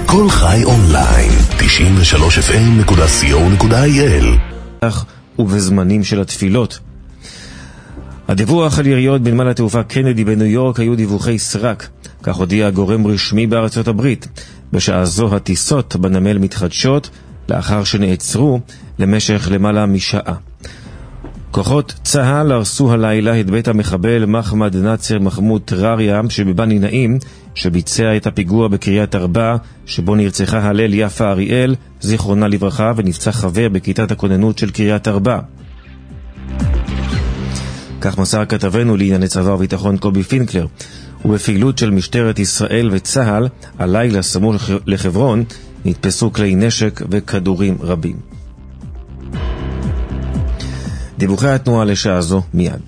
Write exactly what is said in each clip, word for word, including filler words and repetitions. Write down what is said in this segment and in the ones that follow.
כל חי אונליין, תשעים ושלוש אף אם נקודה סי או נקודה איי אל. ובזמנים של התפילות. הדיווח על יריות בנמל התעופה קנדי בניו יורק היו דיווחי סרק, כך הודיע גורם רשמי בארצות הברית. בשעה זו הטיסות בנמל מתחדשות לאחר שנעצרו למשך למעלה משעה. כוחות צה"ל הרסו הלילה את בית המחבל מחמד נאצר מחמוד טרריה שבבני נעים, שביצע את הפיגוע בקריית ארבע שבו נרצחה הלל יפה אריאל זיכרונה לברכה ונפצע חבר בכיתת הכוננות של קריית ארבע. כך מסר כתבנו לענייני צבא וביטחון קובי פינקלר. ובפעילות של משטרת ישראל וצה"ל הלילה סמוך לחברון נתפסו כלי נשק וכדורים רבים. דיווחי התנועה לשעה זו מיד.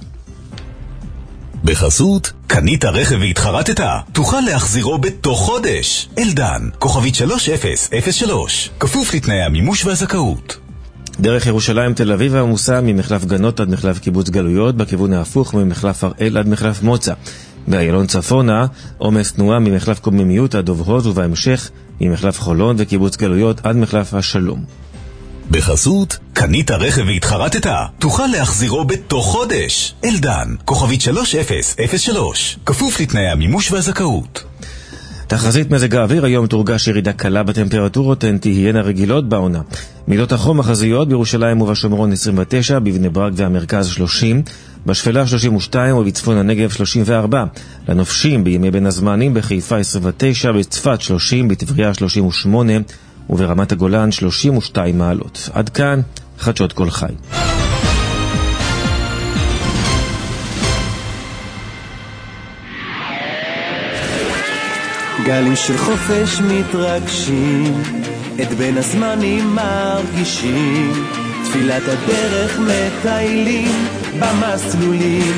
בחסות, קנית רכב והתחרטת, תוכל להחזירו בתוך חודש. אלדן, כוכבית שלוש אפס אפס שלוש, כפוף לתנאי המימוש והזכאות. דרך ירושלים תל אביב העמוסה ממחלף גנות עד מחלף קיבוץ גלויות, בכיוון ההפוך ממחלף הראל עד מחלף מוצא. באיילון צפונה, עומס תנועה ממחלף קוממיות עד דוב הוז, ובהמשך ממחלף חולון וקיבוץ גלויות עד מחלף השלום. בחסות, קנית רכב והתחרטת, תוכל להחזירו בתוך חודש. אלדן, כוכבית שלוש אפס אפס שלוש, כפוף לתנאי המימוש והזכאות. תחזית מזג האוויר, היום תורגש ירידה קלה בטמפרטורות, הן תהיינה רגילות בעונה. מידות החום החזויות בירושלים ובשומרון עשרים ותשע, בבני ברק והמרכז שלושים, בשפלה שלושים ושתיים ובצפון הנגב שלושים וארבע. לנופשים בימי בין הזמנים בחיפה עשרים ותשע, בצפת שלושים, בטבריה שלושים ושמונה וברמת הגולן שלושים ושתיים מעלות. עד כאן חדשות כל חי. גלים של חופש מתרגשים, את בין הזמנים מרגישים, תפילת הדרך מטיילים, במסלולים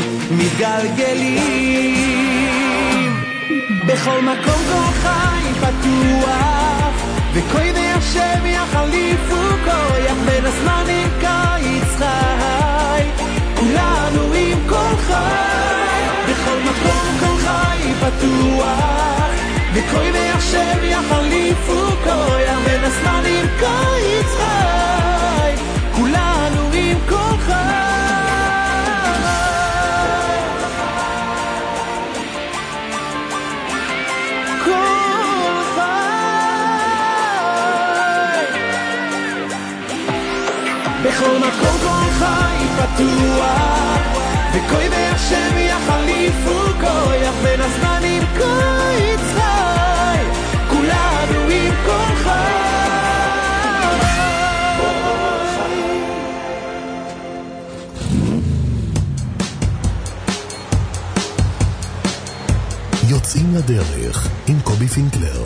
מתגלגלים. בכל מקום כל חי פתוח, וכוי והשם יחליפו כוח, בין הזמנים קיץ חי, כולנו עם כל חי. בכל מקום כל חי פתוח, וכוי והשם יחליפו כוח, בין הזמנים קיץ חי, כולנו עם כל חי. כל חי. בכל מקום כל חי פתוח, וכוי והשם יחליפו כוח, בין הזמנים קיץ חי, כולנו עם כל חי. יוצאים לדרך עם קובי פינקלר.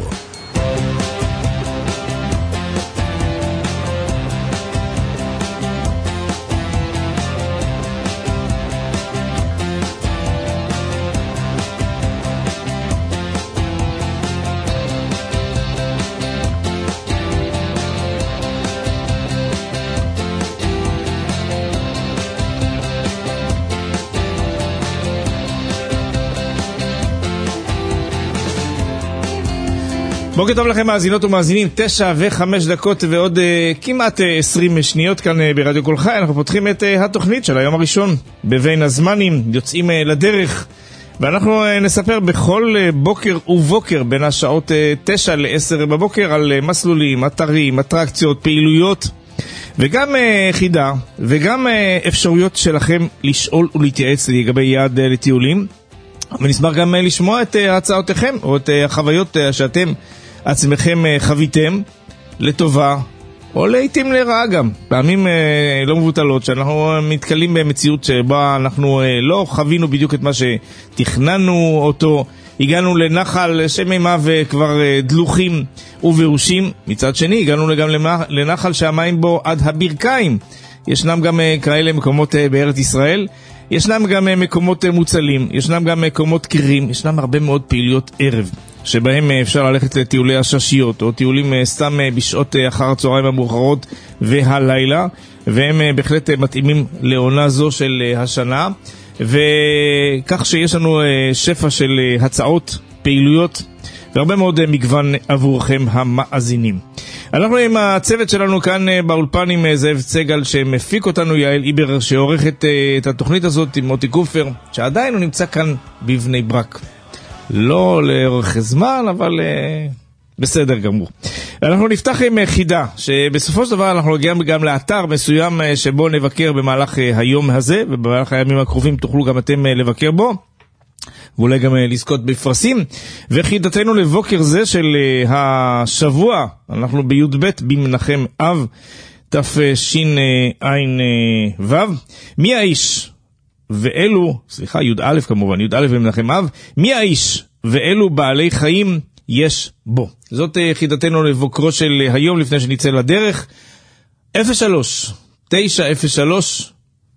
בוקר טוב לכם מאזינות ומאזינים, תשע וחמש דקות ועוד uh, כמעט uh, עשרים שניות כאן uh, ברדיו כל חי. אנחנו פותחים את uh, התוכנית של היום הראשון בבין הזמנים, יוצאים uh, לדרך, ואנחנו uh, נספר בכל uh, בוקר ובוקר בין השעות uh, תשע לעשר בבוקר על uh, מסלולים, אתרים, אטרקציות, פעילויות, וגם uh, חידה וגם uh, אפשרויות שלכם לשאול ולהתייעץ לגבי יעד uh, לטיולים. ונשמח גם uh, לשמוע את uh, הצעותיכם או את uh, החוויות uh, שאתם עצמכם חוויתם לטובה או לעתים לרעה גם, פעמים לא מבוטלות שאנחנו מתקלים במציאות שבה אנחנו לא חווינו בדיוק את מה שתכננו אותו, הגענו לנחל שמימה וכבר דלוחים וברושים, מצד שני הגענו גם לנחל שהמים בו עד הברכיים. ישנם גם כאלה מקומות בארץ ישראל, ישנם גם מקומות מוצלים, ישנם גם מקומות קרים, ישנם הרבה מאוד פעילויות ערב שבהם אפשר ללכת לטיולי הששיות או טיולים סתם בשעות אחר הצהריים המאוחרות והלילה, והם בהחלט מתאימים לעונה זו של השנה, וכך שיש לנו שפע של הצעות, פעילויות, והרבה מאוד מגוון עבורכם המאזינים. אנחנו עם הצוות שלנו כאן באולפן עם זאב צגל שמפיק אותנו, יעל איבר שעורכת את התוכנית הזאת עם מוטי קופר, שעדיין הוא נמצא כאן בבני ברק. לא לאורך זמן, אבל בסדר גמור. אנחנו נפתח עם חידה, שבסופו של דבר אנחנו נגיעים גם לאתר מסוים שבו נבקר במהלך היום הזה, ובמהלך הימים הקרובים תוכלו גם אתם לבקר בו, ואולי גם לזכות בפרסים. וחידתנו לבוקר זה של השבוע, אנחנו בי"ב במנחם אב, תשע"ו. מי האיש ואלו, סליחה, י"א כמובן, י"א במנחם אב, מי האיש ואלו בעלי חיים יש בו? זאת חידתנו לבוקרו של היום לפני שנצא לדרך. אפס שלוש תשע אפס שלוש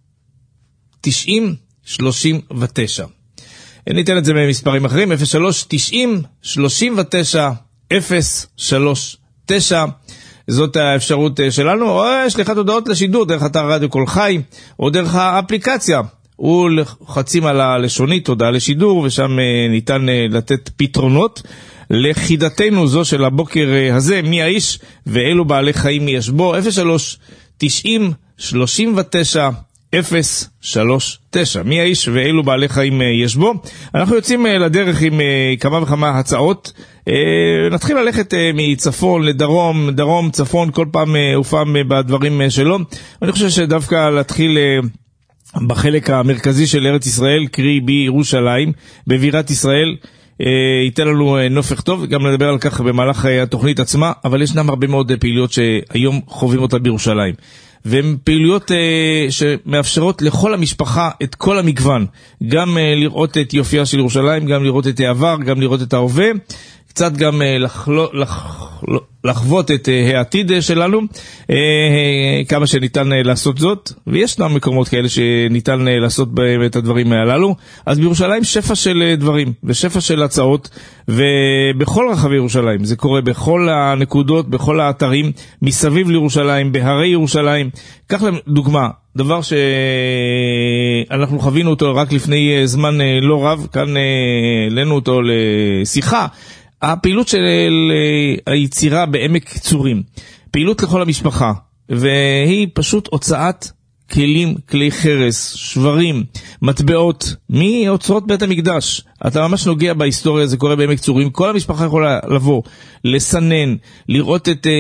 תשעים שלושים ותשע. ניתן את זה במספרים אחרים, אפס שלוש תשעים שלושים ותשע אפס שלוש תשע. זאת האפשרות שלנו, או שליחת הודעות לשידור דרך אתר רדיו כל חי, או דרך האפליקציה. ולחצים על הלשונית, הודעה לשידור, ושם ניתן לתת פתרונות לחידתנו זו של הבוקר הזה, מי האיש ואלו בעלי חיים יש בו. אפס שלוש תשעים שלושים ותשע אפס שלוש תשע. מי האיש ואלו בעלי חיים יש בו. אנחנו יוצאים לדרך עם כמה וכמה הצעות. נתחיל ללכת מצפון לדרום, דרום, צפון, כל פעם ופעם בדברים שלו. אני חושב שדווקא להתחיל בחלק המרכזי של ארץ ישראל, קרי בירושלים, בבירת ישראל, ייתן לנו נופך טוב, גם נדבר על כך במהלך התוכנית עצמה, אבל ישנם הרבה מאוד פעילויות שהיום חווים אותה בירושלים. והן פעילויות שמאפשרות לכל המשפחה את כל המגוון, גם לראות את יופייה של ירושלים, גם לראות את העבר, גם לראות את ההווה, קצת גם לחלו, לח, לחוות את העתיד שלנו, כמה שניתן לעשות זאת, וישנם מקומות כאלה שניתן לעשות בהם את הדברים הללו. אז בירושלים שפע של דברים ושפע של הצעות, ובכל רחבי ירושלים, זה קורה בכל הנקודות, בכל האתרים מסביב לירושלים, בהרי ירושלים. כך לדוגמה, דבר שאנחנו חווינו אותו רק לפני זמן לא רב, כאן לנו אותו לשיחה, הפעילות של היצירה בעמק צורים, פעילות לכל המשפחה, והיא פשוט הוצאת כלים, כלי חרס, שברים, מטבעות, מאוצרות בית המקדש. אתה ממש נוגע בהיסטוריה, זה קורה בעמק צורים, כל המשפחה יכולה לבוא, לסנן, לראות את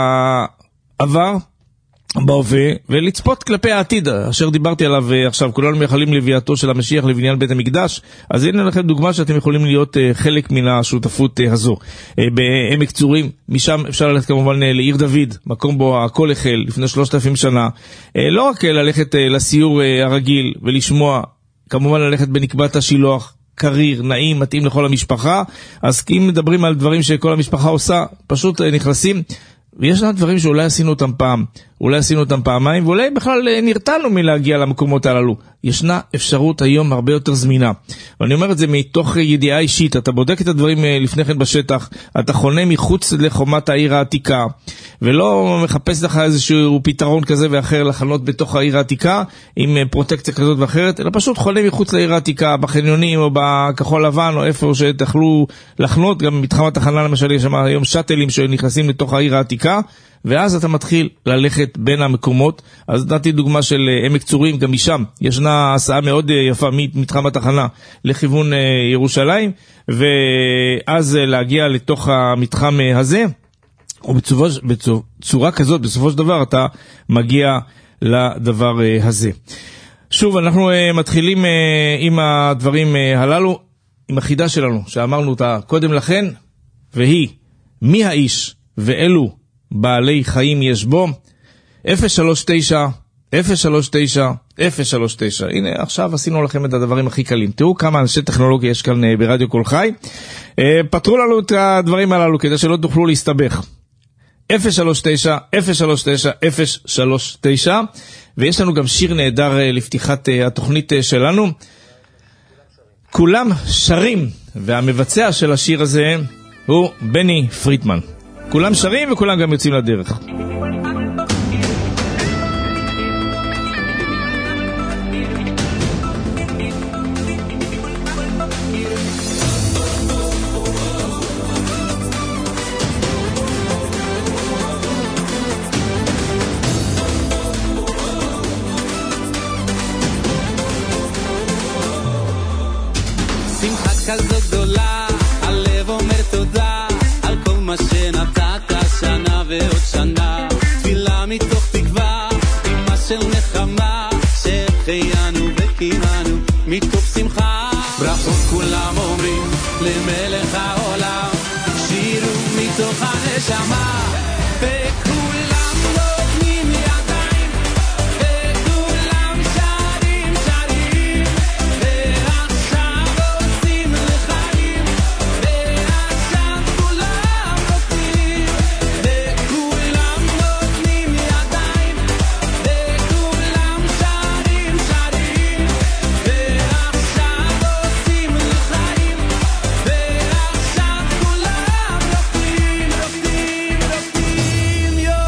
העבר בהווה, ולצפות כלפי העתיד, אשר דיברתי עליו עכשיו. כולנו מייחלים לביאתו של המשיח לבניין בית המקדש, אז הנה לכם דוגמה שאתם יכולים להיות חלק מן השותפות הזו. בעמק צורים, משם אפשר ללכת כמובן לעיר דוד, מקום בו הכל החל לפני שלושת אלפים שנה. לא רק ללכת לסיור הרגיל ולשמוע, כמובן ללכת בנקבת השילוח, קריר, נעים, מתאים לכל המשפחה. אז אם מדברים על דברים שכל המשפחה עושה, פשוט נכנסים, ויש לנו דברים שאולי עשינו אותם פעם, אולי עשינו אותם פעמיים, ואולי בכלל נרתענו מלהגיע למקומות הללו. ישנה אפשרות היום הרבה יותר זמינה. ואני אומר את זה מתוך ידיעה אישית, אתה בודק את הדברים לפני כן בשטח, אתה חונה מחוץ לחומת העיר העתיקה, ולא מחפש לך איזשהו פתרון כזה ואחר לחנות בתוך העיר העתיקה, עם פרוטקציה כזאת ואחרת, אלא פשוט חונה מחוץ לעיר העתיקה, בחניונים או בכחול לבן, או איפה שתכלו לחנות, גם מתחם התחנה למשל, יש שם היום שטלים שנכנסים לתוך העיר העתיקה, ואז אתה מתחיל ללכת בין המקומות. אז נתתי דוגמה של עמק צורים, גם משם ישנה הסעה מאוד יפה מתחם התחנה לכיוון ירושלים, ואז להגיע לתוך המתחם הזה, ובצורה בצורה כזאת, בסופו של דבר אתה מגיע לדבר הזה. שוב, אנחנו מתחילים עם הדברים הללו, עם החידה שלנו, שאמרנו אותה קודם לכן, והיא, מי האיש ואלו בעלי חיים יש בו? אפס שלוש תשע אפס שלוש תשע אפס שלוש תשע. הנה, עכשיו עשינו לכם את הדברים הכי קלים. תראו כמה אנשי טכנולוגיה יש כאן ברדיו כל חי. פתרו לנו את הדברים הללו כדי שלא תוכלו להסתבך. אפס שלוש תשע אפס שלוש תשע אפס שלוש תשע. ויש לנו גם שיר נהדר לפתיחת התוכנית שלנו, כולם שרים, והמבצע של השיר הזה הוא בני פריטמן. כולם שרים וכולם גם יוצאים לדרך. כזו גדולה, הלב אומר תודה על כל מה שנתת שנה ועוד שנה. תפילה מתוך תקווה, אמא של נחמה, שהחיינו וקיימנו מתוך שמחה. ברכות כולם אומרים למלך העולם, שירו מתוך הנשמה. וכולם נותנים ידיים, וכולם שרים שרים, ועכשיו עושים לחיים, ועכשיו כולם נותנים, וכולם נותנים ידיים, וכולם שרים שרים, ועכשיו עושים לחיים, ועכשיו כולם נותנים, נותנים, נותנים, יו.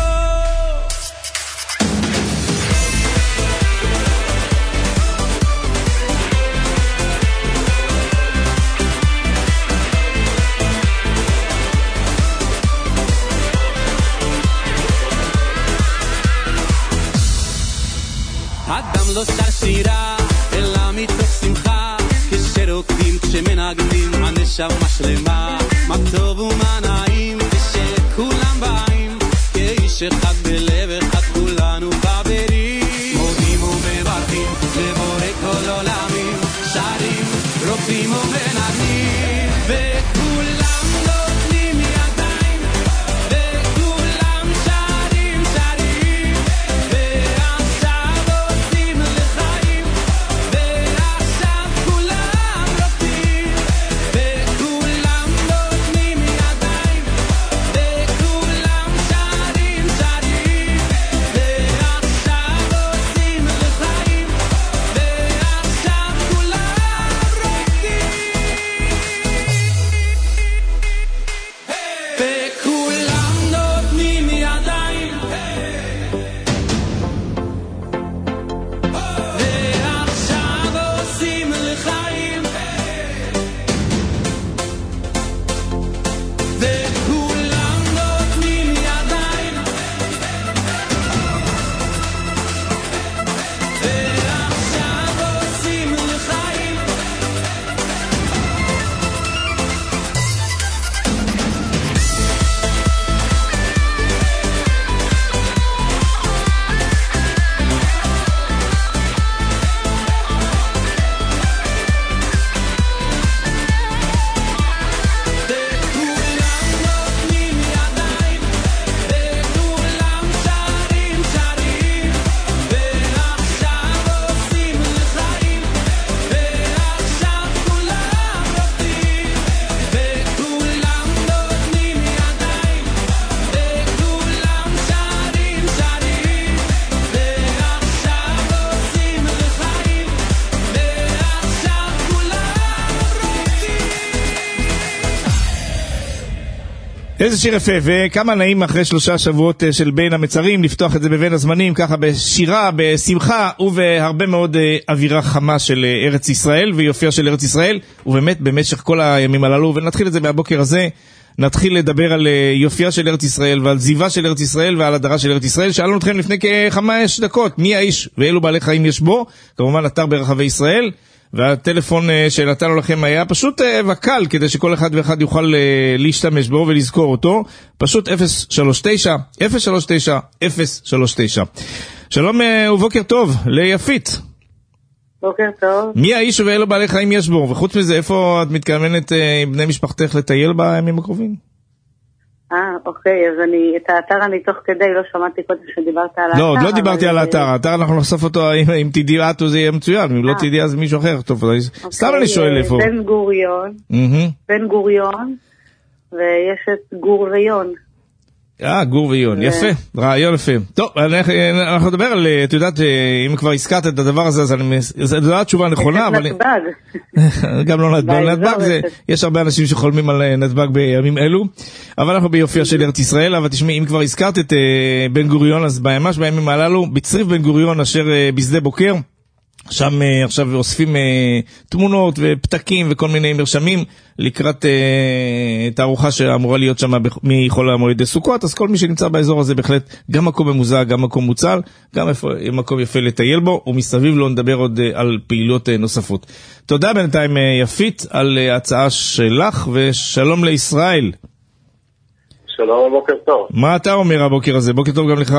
אדם לא שר שירה, אלא מתוך שמחה, כשרוקדים, כשמנגנים, הנשמה שלמה. מה טוב ומה נעים, כשכולם באים, כאיש אחד בלב אחד, כולנו חברים. מודים ומברכים, לבורא כל עולמים, שרים, רוקדים ומנגנים, וכולם נותנים ידיים, וכולם שרים שרים, ועכשיו עושים לחיים, ועכשיו כולם נותנים, וכולם נותנים ידיים, וכולם שרים שרים, ועכשיו עושים לחיים, ועכשיו כולם רוקדים, וכולם נותנים ידיים, ועכשיו עושים לחיים, וכולם נותנים ידיים, ועכשיו עושים לחיים. וכולם נותנים ידיים, וכולם שרים שרים, ועכשיו עושים לחיים, ועכשיו כולם נותנים, וכולם נותנים ידיים, וכולם שרים שרים, ועכשיו עושים לחיים, ועכשיו כולם רוקדים. איזה שיר יפה, וכמה נעים אחרי שלושה שבועות אה, של בין המצרים, לפתוח את זה בבין הזמנים, ככה בשירה, בשמחה, ובהרבה מאוד אה, אווירה חמה של אה, ארץ ישראל, ויופייה של ארץ ישראל, ובאמת במשך כל הימים הללו, ונתחיל את זה מהבוקר הזה, נתחיל לדבר על אה, יופייה של ארץ ישראל, ועל זיווה של ארץ ישראל, ועל הדרה של ארץ ישראל. שאלנו אתכם לפני כחמש דקות, מי האיש ואילו בעלי חיים יש בו, כמובן אתר ברחבי ישראל, והטלפון אה, שנתנו לכם היה פשוט אה, וקל, כדי שכל אחד ואחד יוכל אה, להשתמש בו ולזכור אותו, פשוט אפס שלוש תשע אפס שלוש תשע אפס שלוש תשע. שלום אה, ובוקר טוב ליפית. בוקר טוב. מי האיש ואילו בעלי חיים יש בו? וחוץ מזה, איפה את מתכוונת אה, עם בני משפחתך לטייל בימים הקרובים? אה, אוקיי, אז אני, את האתר אני תוך כדי, לא שמעתי קודם שדיברת על האתר. לא, עוד לא דיברתי על האתר, האתר אנחנו נחשוף אותו, אם תדעי את זה יהיה מצוין, אם לא תדעי אז מישהו אחר, טוב, סתם אני שואל איפה. בן גוריון, בן גוריון, ויש את גור ויון. אה, גור ויון, יפה, רעיון יפה. טוב, אנחנו נדבר על, את יודעת, אם כבר הזכרת את הדבר הזה, אז אני, זו יודעת תשובה נכונה, אבל... נתב"ג. גם לא נתב"ג, נתב"ג, יש הרבה אנשים שחולמים על נתב"ג בימים אלו, אבל אנחנו ביופייה של ארץ ישראל. אבל תשמעי, אם כבר הזכרת את בן גוריון, אז ממש בימים הללו, בצריף בן גוריון אשר בשדה בוקר, שם עכשיו אוספים תמונות ופתקים וכל מיני מרשמים לקראת תערוכה שאמורה להיות שם מחול המועד סוכות, אז כל מי שנמצא באזור הזה בהחלט גם מקום ממוזע, גם מקום מוצל, גם מקום יפה לטייל בו, ומסביב לא נדבר עוד על פעילות נוספות. תודה בינתיים יפית על ההצעה שלך, ושלום לישראל. שלום, בוקר טוב. מה אתה אומר הבוקר הזה? בוקר טוב גם לך.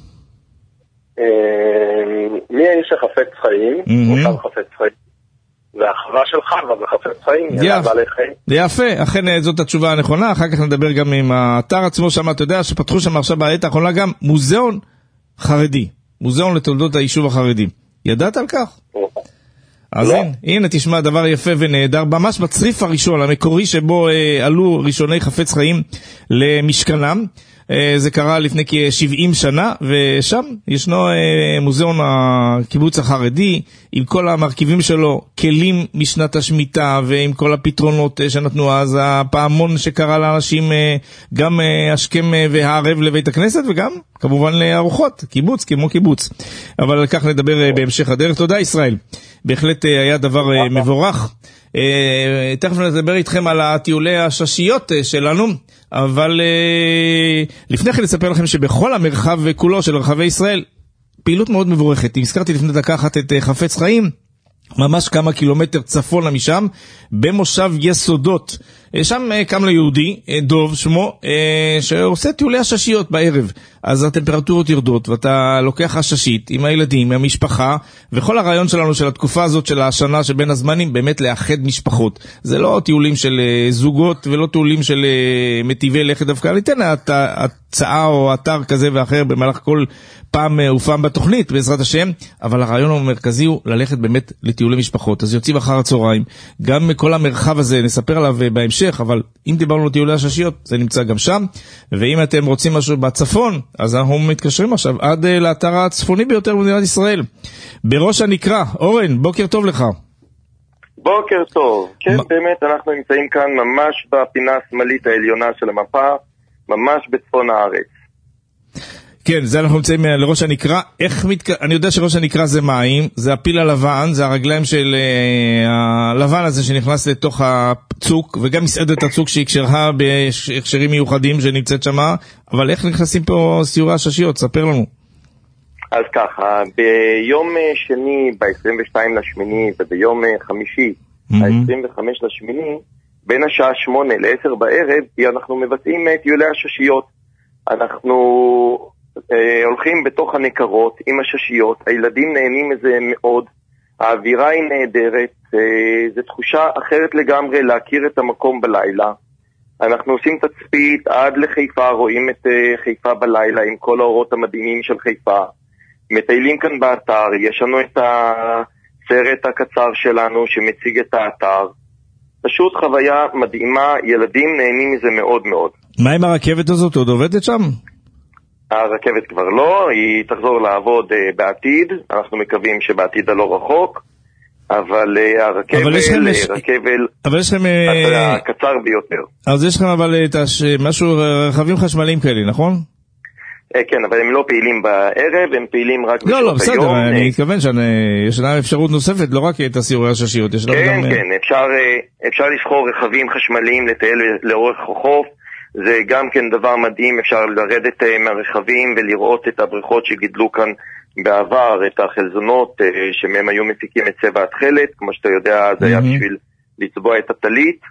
מי האיש שחפץ חיים? אותם חפץ חיים. והחווה שלך וחפץ חיים, יאללה בעלי חיים. יפה, אכן זאת התשובה הנכונה. אחר כך נדבר גם עם האתר עצמו שם. אתה יודע שפתחו שם עכשיו בעת האחרונה גם מוזיאון חרדי, מוזיאון לתולדות היישוב החרדי. ידעת על כך? אז הנה, הנה תשמע דבר יפה ונהדר, ממש בצריף הראשון המקורי שבו אה, עלו ראשוני חפץ חיים למשכנם. אה, זה קרה לפני כ-שבעים שנה, ושם ישנו אה, מוזיאון הקיבוץ החרדי עם כל המרכיבים שלו, כלים משנת השמיטה ועם כל הפתרונות אה, שנתנו אז, הפעמון שקרה לאנשים אה, גם אה, השכם אה, והערב לבית הכנסת, וגם כמובן לארוחות, קיבוץ כמו קיבוץ. אבל על כך נדבר אה, בהמשך הדרך. תודה ישראל, בהחלט אה, היה דבר אה, מבורך. Uh, תכף נדבר איתכם על הטיולי הששיות uh, שלנו, אבל uh, לפני כן נספר לכם שבכל המרחב כולו של רחבי ישראל פעילות מאוד מבורכת. הזכרתי לפני דקה אחת את uh, חפץ חיים, ממש כמה קילומטר צפונה משם, במושב יסודות. שם קם ליהודי, דוב שמו, שעושה טיולי הששיות בערב. אז הטמפרטורות ירדות, ואתה לוקח הששית עם הילדים, עם המשפחה, וכל הרעיון שלנו של התקופה הזאת של השנה שבין הזמנים, באמת לאחד משפחות. זה לא טיולים של זוגות, ולא טיולים של מטיבי לכת דווקא. ניתן הצעה או אתר כזה ואחר במהלך כל פעם ופעם בתוכנית, בעזרת השם, אבל הרעיון המרכזי הוא ללכת באמת לטיולי משפחות. אז יוצאים אחר הצהריים, גם כל המרחב הזה נספר עליו בהמשך, אבל אם דיברנו על טיולי הששיות, זה נמצא גם שם, ואם אתם רוצים משהו בצפון, אז אנחנו מתקשרים עכשיו עד לאתר הצפוני ביותר במדינת ישראל, בראש הנקרה. אורן, בוקר טוב לך. בוקר טוב. כן, מה... באמת אנחנו נמצאים כאן ממש בפינה השמאלית העליונה של המפה, ממש בצפון הארץ. כן, זה אנחנו נמצאים לראש הנקרה. איך מת... אני יודע שראש הנקרה זה מים, זה הפיל הלבן, זה הרגליים של uh, הלבן הזה שנכנס לתוך הצוק, וגם מסעדת הצוק שהקשרה בהקשרים מיוחדים שנמצאת שמה, אבל איך נכנסים פה סיורי הששיות? ספר לנו. אז ככה, ביום שני, ב-עשרים ושתיים לשמיני, וביום חמישי, ה-עשרים וחמש לשמיני, בין השעה שמונה לעשר בערב, אנחנו מבצעים טיולי הששיות. אנחנו אה, הולכים בתוך הנקרות עם הששיות, הילדים נהנים מזה מאוד, האווירה היא נהדרת, אה, זו תחושה אחרת לגמרי להכיר את המקום בלילה. אנחנו עושים תצפית עד לחיפה, רואים את אה, חיפה בלילה עם כל האורות המדהימים של חיפה. מטיילים כאן באתר, יש לנו את הסרט הקצר שלנו שמציג את האתר. פשוט חוויה מדהימה, ילדים נהנים מזה מאוד מאוד. מה עם הרכבת הזאת? עוד עובדת שם? הרכבת כבר לא, היא תחזור לעבוד uh, בעתיד, אנחנו מקווים שבעתיד הלא רחוק, אבל uh, הרכבל, אבל יש לכם, רכבל אבל יש לכם, הקצר ביותר. אז יש לכם אבל את הש... משהו, רכבים חשמליים כאלה, נכון? כן, אבל הם לא פעילים בערב, הם פעילים רק בשעות היום. לא, לא, בסדר, היום. אני מתכוון שיש לנו אפשרות נוספת, לא רק את הסיורי הששיות. כן, גם... כן, אפשר, אפשר לבחור רכבים חשמליים לטייל לאורך החוף, זה גם כן דבר מדהים, אפשר לרדת מהרכבים ולראות את הבריכות שגידלו כאן בעבר, את החלזונות שמהם היו מפיקים את צבע התכלת, כמו שאתה יודע, זה היה בשביל לצבוע את הטלית,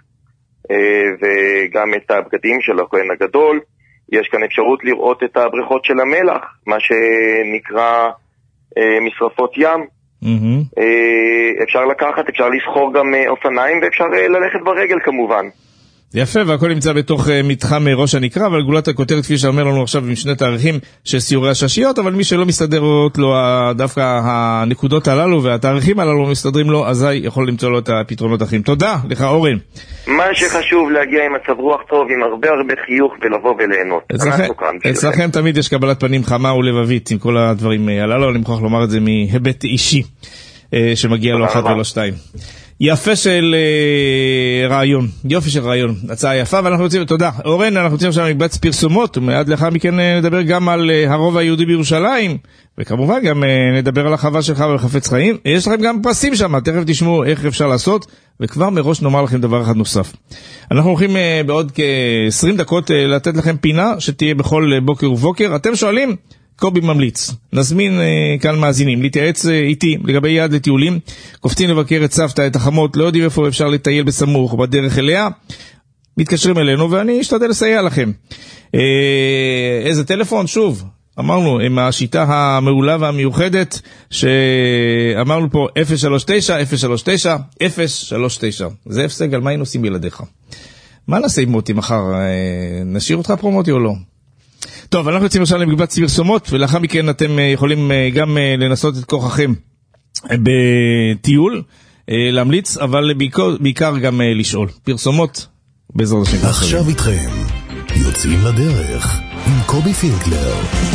וגם את הבגדים של הכהן הגדול. יש כאן אפשרות לראות את הבריכות של המלח, מה שנקרא אה, משרפות ים. Mm-hmm. אה, אפשר לקחת, אפשר לסחור גם אה, אופניים, ואפשר אה, ללכת ברגל כמובן. יפה, והכל נמצא בתוך uh, מתחם uh, ראש הנקרה, אבל גולת הכותרת כפי שאומר לנו עכשיו עם שני תאריכים של סיורי הששיות, אבל מי שלא מסתדרות לו דווקא הנקודות הללו והתאריכים הללו מסתדרים לו, אזי יכול למצוא לו את הפתרונות אחרים. תודה לך אורן. מה שחשוב להגיע עם מצב רוח טוב, עם הרבה הרבה חיוך ולבוא וליהנות. אצלכם תמיד יש קבלת פנים חמה ולבבית עם כל הדברים הללו, אני מוכרח לומר את זה מהיבט אישי שמגיע לו אחת ולא שתיים. יפה של uh, רעיון, יופי של רעיון, הצעה יפה, ואנחנו רוצים, תודה. אורן, אנחנו רוצים עכשיו מקבץ פרסומות, ומיד לאחר מכן נדבר גם על uh, הרוב היהודי בירושלים, וכמובן גם uh, נדבר על החווה שלך בחפץ חיים. יש לכם גם פרסים שם, תכף תשמעו איך אפשר לעשות, וכבר מראש נאמר לכם דבר אחד נוסף. אנחנו הולכים uh, בעוד כ-עשרים דקות uh, לתת לכם פינה, שתהיה בכל uh, בוקר ובוקר. אתם שואלים? קובי ממליץ. נזמין אה, כאן מאזינים להתייעץ אה, איתי לגבי יעד לטיולים. קופצים לבקר את סבתא, את החמות, לא יודעים איפה אפשר לטייל בסמוך או בדרך אליה. מתקשרים אלינו ואני אשתדל לסייע לכם. אה, איזה טלפון? שוב, אמרנו, עם השיטה המעולה והמיוחדת שאמרנו פה אפס שלוש תשע אפס שלוש תשע אפס שלוש תשע. זה הפסק, על מה היינו עושים בלעדיך? מה נעשה עם מוטי מחר? אה, נשאיר אותך פרומוטי או לא? טוב, אנחנו יוצאים עכשיו למקבץ פרסומות, ולאחר מכן אתם יכולים גם לנסות את כוחכם בטיול, להמליץ, אבל בעיקר, בעיקר גם לשאול. פרסומות בעזרת השם. עכשיו איתכם, יוצאים לדרך עם קובי פינקלר.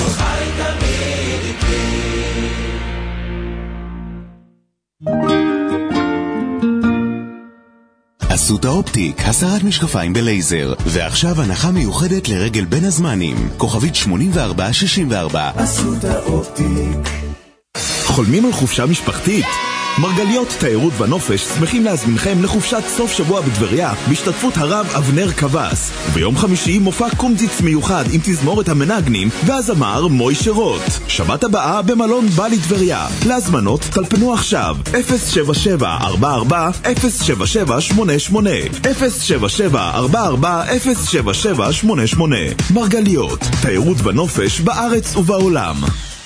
אסותא אופטיק, הסרת משקפיים בלייזר, ועכשיו הנחה מיוחדת לרגל בין הזמנים, כוכבית שמונים וארבע שישים וארבע. אסותא אופטיק. חולמים על חופשה משפחתית? מרגליות תיירות ונופש שמחים להזמינכם לחופשת סוף שבוע בטבריה בהשתתפות הרב אבנר קבס. ביום חמישי מופע קומציץ מיוחד עם תזמורת המנגנים והזמר מוישה רוט. שבת הבאה במלון בלי טבריה. להזמנות טלפנו עכשיו אפס שבע שבע ארבע ארבע אפס שבע שבע שמונה שמונה אפס שבע שבע ארבע ארבע אפס שבע שבע שמונה שמונה. מרגליות תיירות ונופש בארץ ובעולם.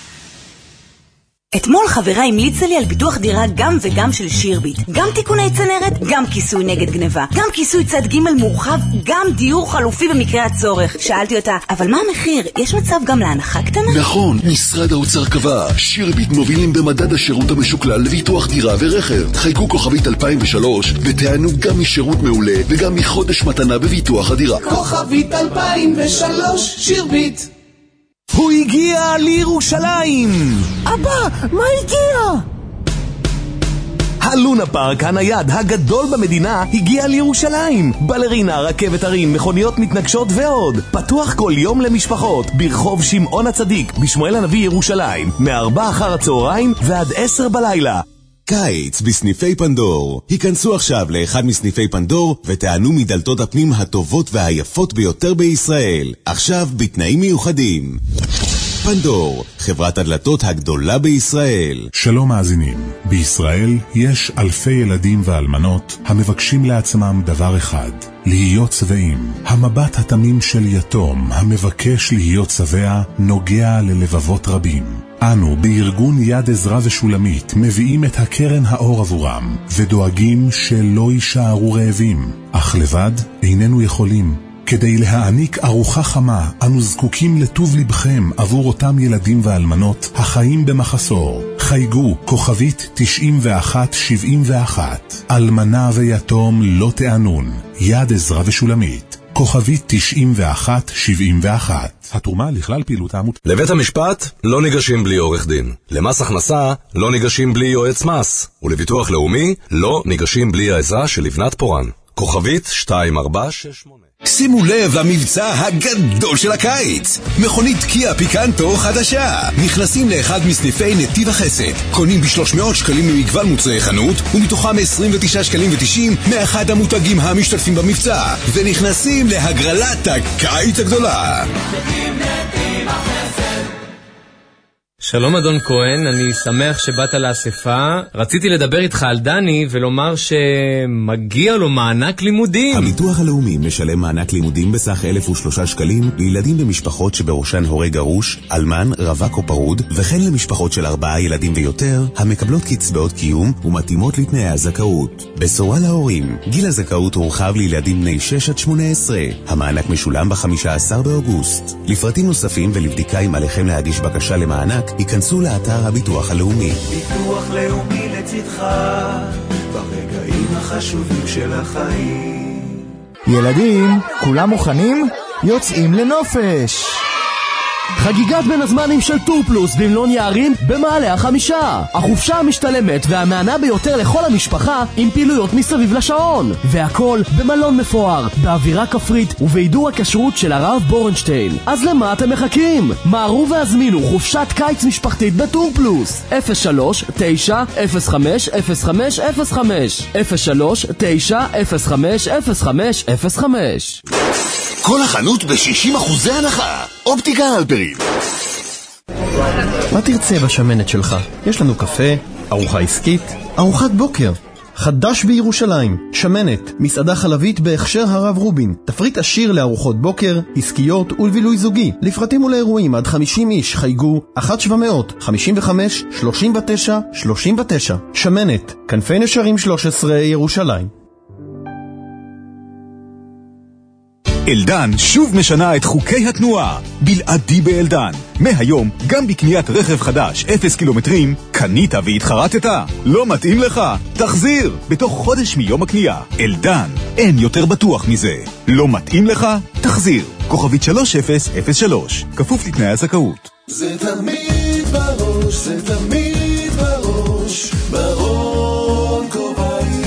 אתמול חברה המליצה לי על ביטוח דירה גם וגם של שירביט. גם תיקוני צנרת, גם כיסוי נגד גניבה, גם כיסוי צד ג' מורחב, גם דיור חלופי במקרה הצורך. שאלתי אותה, אבל מה המחיר? יש מצב גם להנחה קטנה? נכון, משרד האוצר קבע. שירביט מובילים במדד השירות המשוקלל לביטוח דירה ורכב. חייגו כוכבית אלפיים ושלוש ותענו גם משירות מעולה וגם מחודש מתנה בביטוח הדירה. כוכבית אלפיים ושלוש, שירביט. הוא הגיע לירושלים! אבא, מה הגיע? הלונה פארק הנייד הגדול במדינה הגיע לירושלים. בלרינה, רכבת הרים, מכוניות מתנגשות ועוד. פתוח כל יום למשפחות ברחוב שמעון הצדיק בשמואל הנביא ירושלים, מארבע אחר הצהריים ועד עשר בלילה. קיץ בסניפי פנדור. היכנסו עכשיו לאחד מסניפי פנדור ותענו מדלתות הפנים הטובות והיפות ביותר בישראל. עכשיו בתנאים מיוחדים. פנדור, חברת הדלתות הגדולה בישראל. שלום מאזינים, בישראל יש אלפי ילדים ואלמנות המבקשים לעצמם דבר אחד, להיות שבעים. המבט התמים של יתום המבקש להיות שבע נוגע ללבבות רבים. אנו בארגון יד עזרא ושולמית מביאים את הקרן האור עבורם ודואגים שלא יישארו רעבים, אך לבד איננו יכולים. כדי להעניק ארוחה חמה, אנו זקוקים לטוב לבכם עבור אותם ילדים ואלמנות החיים במחסור. חייגו כוכבית תשעים ואחת שבעים ואחת. אלמנה ויתום לא תענון. יד עזרא ושולמית. כוכבית תשעים ואחת שבעים ואחת. התרומה לכלל פעילות העמותה. לבית המשפט לא ניגשים בלי עורך דין. למס הכנסה לא ניגשים בלי יועץ מס. ולביטוח לאומי לא ניגשים בלי העזרה של לבנת פורן. כוכבית שתיים ארבע שש שמונה. שימו לב למבצע הגדול של הקיץ. מכונית קיה פיקנטו חדשה. נכנסים לאחד מסניפי נתיב החסד. קונים ב-שלוש מאות שקלים ממגוון מוצרי חנות, ומתוכם עשרים ותשעה שקלים ותשעים מאחד המותגים המשתתפים במבצע. ונכנסים להגרלת הקיץ הגדולה. שלום אדון כהן, אני שמח שבאת לאספה. רציתי לדבר איתך על דני ולומר שמגיע לו מענק לימודים. הביטוח הלאומי משלם מענק לימודים בסך אלף ושלושה שקלים לילדים במשפחות שבראשן הורה גרוש, אלמן, רווק או פרוד, וכן למשפחות של ארבעה ילדים ויותר המקבלות קצבאות קיום ומתאימות לתנאי הזכאות. בשורה להורים, גיל הזכאות הורחב לילדים בני שש עד שמונה עשרה. המענק משולם ב-חמישה עשר באוגוסט. לפרטים נוספים ולבדיקה אם עליכם להגיש בקשה למענק, ייכנסו לאתר הביטוח הלאומי. ביטוח לאומי לצדך ברגעים החשובים של החיים. ילדים, כולם מוכנים? יוצאים לנופש. חגיגת בין הזמנים של טור פלוס במלון יערים במעלה החמישה. החופשה המשתלמת והמענה ביותר לכל המשפחה עם פעילויות מסביב לשעון. והכל במלון מפואר, באווירה כפרית ובעידור הכשרות של הרב בורנשטיין. אז למה אתם מחכים? מערו והזמינו חופשת קיץ משפחתית בטור פלוס. אפס שלוש תשע אפס חמש אפס חמש אפס חמש אפס שלוש תשע אפס חמש אפס חמש אפס חמש. כל החנות ב-שישים אחוזי הנחה. אופטיקה הלפרין. מה תרצה בשמנת שלך? יש לנו קפה, ארוחה עסקית, ארוחת בוקר. חדש בירושלים, שמנת, מסעדה חלבית בהכשר הרב רובין. תפריט עשיר לארוחות בוקר, עסקיות ולבילוי זוגי. לפרטים ולאירועים עד חמישים איש חייגו אחת שבע מאות חמישים וחמש שלושים ותשע שלושים ותשע. שמנת, כנפי נשרים שלוש עשרה ירושלים. אלדן שוב משנה את חוקי התנועה. בלעדי באלדן. מהיום, גם בקניית רכב חדש, אפס קילומטרים, קנית והתחרטת? לא מתאים לך? תחזיר! בתוך חודש מיום הקנייה. אלדן, אין יותר בטוח מזה. לא מתאים לך? תחזיר. כוכבית שלוש אפס אפס שלוש. כפוף לתנאי הזכאות. זה תמיד בראש, זה תמיד בראש, ברון כובעים.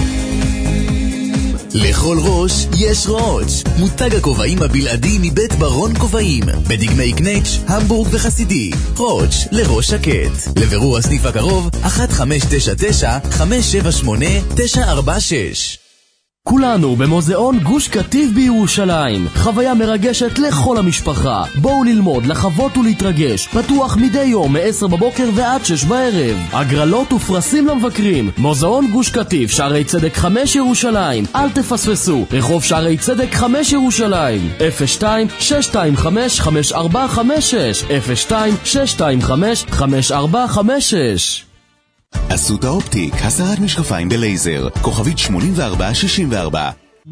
לכל ראש יש ראש. מותג הכובעים הבלעדי מבית ברון כובעים. בדגמי קנץ', המבורג וחסידי. ראש לראש שקט. לבירור הסניף הקרוב, אחת חמש תשע תשע חמש שבע שמונה תשע ארבע שש. כולנו במוזיאון גוש קטיף בירושלים. חוויה מרגשת לכל המשפחה. בואו ללמוד, לחוות ולהתרגש. פתוח מדי יום מ-עשר בבוקר ועד שש בערב. הגרלות ופרסים למבקרים. מוזיאון גוש קטיף, שערי צדק חמש ירושלים. אל תפספסו. רחוב שערי צדק חמש ירושלים. אפס שתיים שש שתיים חמש חמש ארבע חמש שש אפס שתיים שש שתיים חמש חמש ארבע חמש שש. אסותא אופטיק, הסרת משקפיים בלייזר, כוכבית שמונים וארבע שישים וארבע.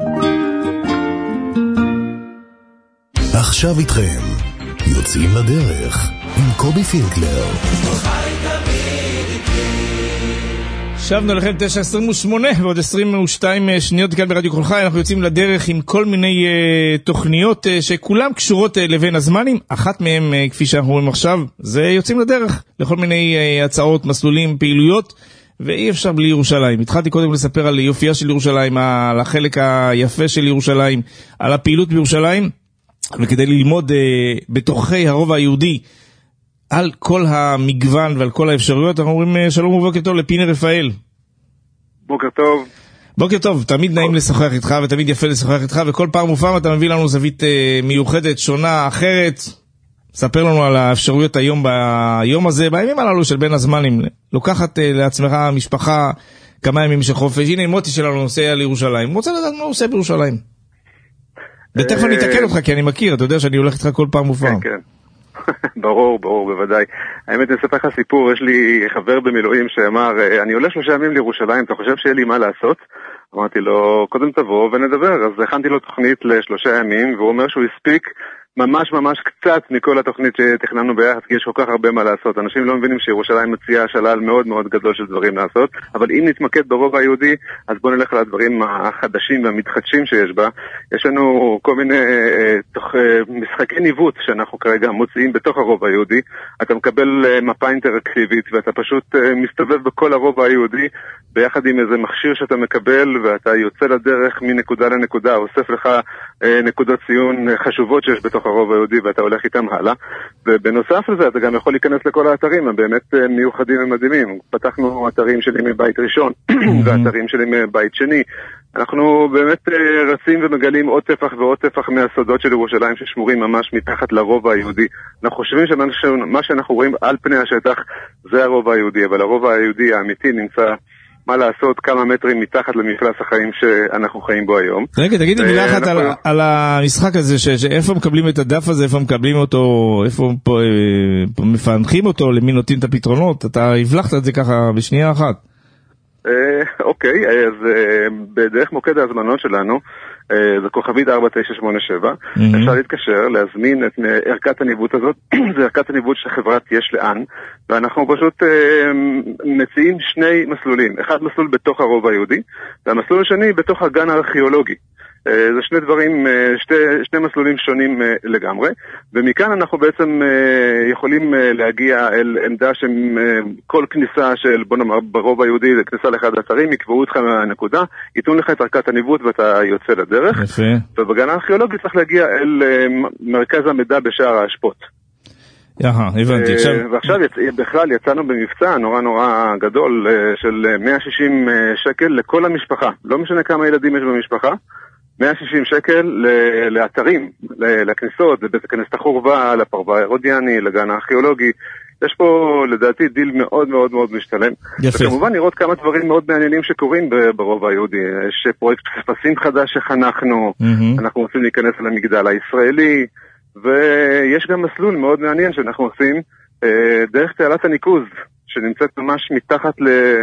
עכשיו איתכם, יוצאים לדרך עם קובי פינקלר. שבנו לכם תשע עשרים ושמונה ועוד עשרים ושתיים שניות כאן ברדיו כל חי. אנחנו יוצאים לדרך עם כל מיני uh, תוכניות uh, שכולם קשורות uh, לבין הזמנים. אחת מהם, uh, כפי שאנחנו רואים עכשיו, זה יוצאים לדרך לכל מיני uh, הצעות, מסלולים, פעילויות, ואי אפשר בלי ירושלים. התחלתי קודם לספר על יופייה של ירושלים, על החלק היפה של ירושלים, על הפעילות בירושלים, וכדי ללמוד uh, בתוכי הרובע היהודי על כל המגוון ועל כל האפשרויות, אנחנו אומרים שלום ובוקר טוב לפיני רפאל. בוקר טוב. בוקר טוב, תמיד נעים לשוחח איתך ותמיד יפה לשוחח איתך, וכל פעם ופעם אתה מביא לנו זווית מיוחדת, שונה, אחרת. ספר לנו על האפשרויות היום ביום הזה, בימים הללו של בין הזמנים. לוקחת לעצמך משפחה כמה ימים של חופש. הנה מוטי שלנו נוסע לירושלים, הוא רוצה לדעת מה הוא עושה בירושלים. ותכף אני אתקל אותך כי אני מכיר, אתה יודע שאני הולך איתך כל פעם ופעם. כן, כן. ברור, ברור, בוודאי. האמת, אני אספר לך סיפור, יש לי חבר במילואים שאמר, אני עולה שלושה ימים לירושלים, אתה חושב שיהיה לי מה לעשות? אמרתי לו, קודם תבוא ונדבר. אז הכנתי לו תוכנית לשלושה ימים, והוא אומר שהוא הספיק ממש ממש קצת מכל התוכנית שתכננו ביחד, כי יש כל כך הרבה מה לעשות. אנשים לא מבינים שירושלים מציעה שלל מאוד מאוד גדול של דברים לעשות, אבל אם נתמקד ברובע היהודי, אז בואו נלך לדברים החדשים והמתחדשים שיש בה. יש לנו כל מיני אה, תוך, אה, משחקי ניווט שאנחנו כרגע מוציאים בתוך הרובע היהודי. אתה מקבל אה, מפה אינטראקטיבית, ואתה פשוט אה, מסתובב בכל הרובע היהודי, ביחד עם איזה מכשיר שאתה מקבל, ואתה יוצא לדרך מנקודה לנקודה, אוסף לך אה, נקודות ציון חשובות שיש בתוך הרוב היהודי, ואתה הולך איתם הלאה. ובנוסף לזה, אתה גם יכול להיכנס לכל האתרים, הם באמת מיוחדים ומדהימים. פתחנו אתרים שלי מבית ראשון, ואתרים שלי מבית שני. אנחנו באמת רצים ומגלים עוד טפח ועוד טפח מהסודות של ירושלים ששמורים ממש מתחת לרובע היהודי. אנחנו חושבים שמה שאנחנו רואים על פני השטח זה הרובע היהודי, אבל הרובע היהודי האמיתי נמצא מה לעשות כמה מטרים מתחת למפלס החיים שאנחנו חיים בו היום. רגע, תגיד לי מילה אחת על המשחק הזה, שאיפה מקבלים את הדף הזה, איפה מקבלים אותו, איפה מפענחים אותו, למי נותנים את הפתרונות? אתה הבלחת את זה ככה בשנייה אחת. אוקיי, אז בדרך מוקד ההזמנות שלנו, זה כוכבית ארבע תשע שמונה שבע, אפשר להתקשר, להזמין את ערכת הניווט הזאת, זה ערכת הניווט של חברת יש לאן, ואנחנו פשוט מציעים שני מסלולים, אחד מסלול בתוך הרובע היהודי, והמסלול השני בתוך הגן הארכיאולוגי. זה שני דברים, שתי, שני מסלולים שונים לגמרי, ומכאן אנחנו בעצם יכולים להגיע אל עמדה שכל כניסה של, בוא נאמר, ברוב היהודי, כניסה לאחד האתרים, יקבעו אותך מהנקודה, ייתנו לך את ערכת הניווט ואתה יוצא לדרך. יפה. ובגן הארכיאולוגי צריך להגיע אל מרכז המידע בשער האשפות. יאה, הבנתי. עכשיו... ועכשיו יצ... בכלל יצאנו במבצע נורא נורא גדול של מאה ושישים שקל לכל המשפחה. לא משנה כמה ילדים יש במשפחה. מאה ושישים שקל לאתרים, לכניסות, לבית הכנסת החורבה, לפרווה ההרודיאני, לגן הארכיאולוגי. יש פה לדעתי דיל מאוד מאוד מאוד משתלם. יפה. וכמובן לראות כמה דברים מאוד מעניינים שקורים ברובע היהודי. יש פרויקט פספסים חדש שחנכנו, mm-hmm. אנחנו רוצים להיכנס למגדל הישראלי, ויש גם מסלול מאוד מעניין שאנחנו עושים אה, דרך תעלת הניקוז, שנמצאת ממש מתחת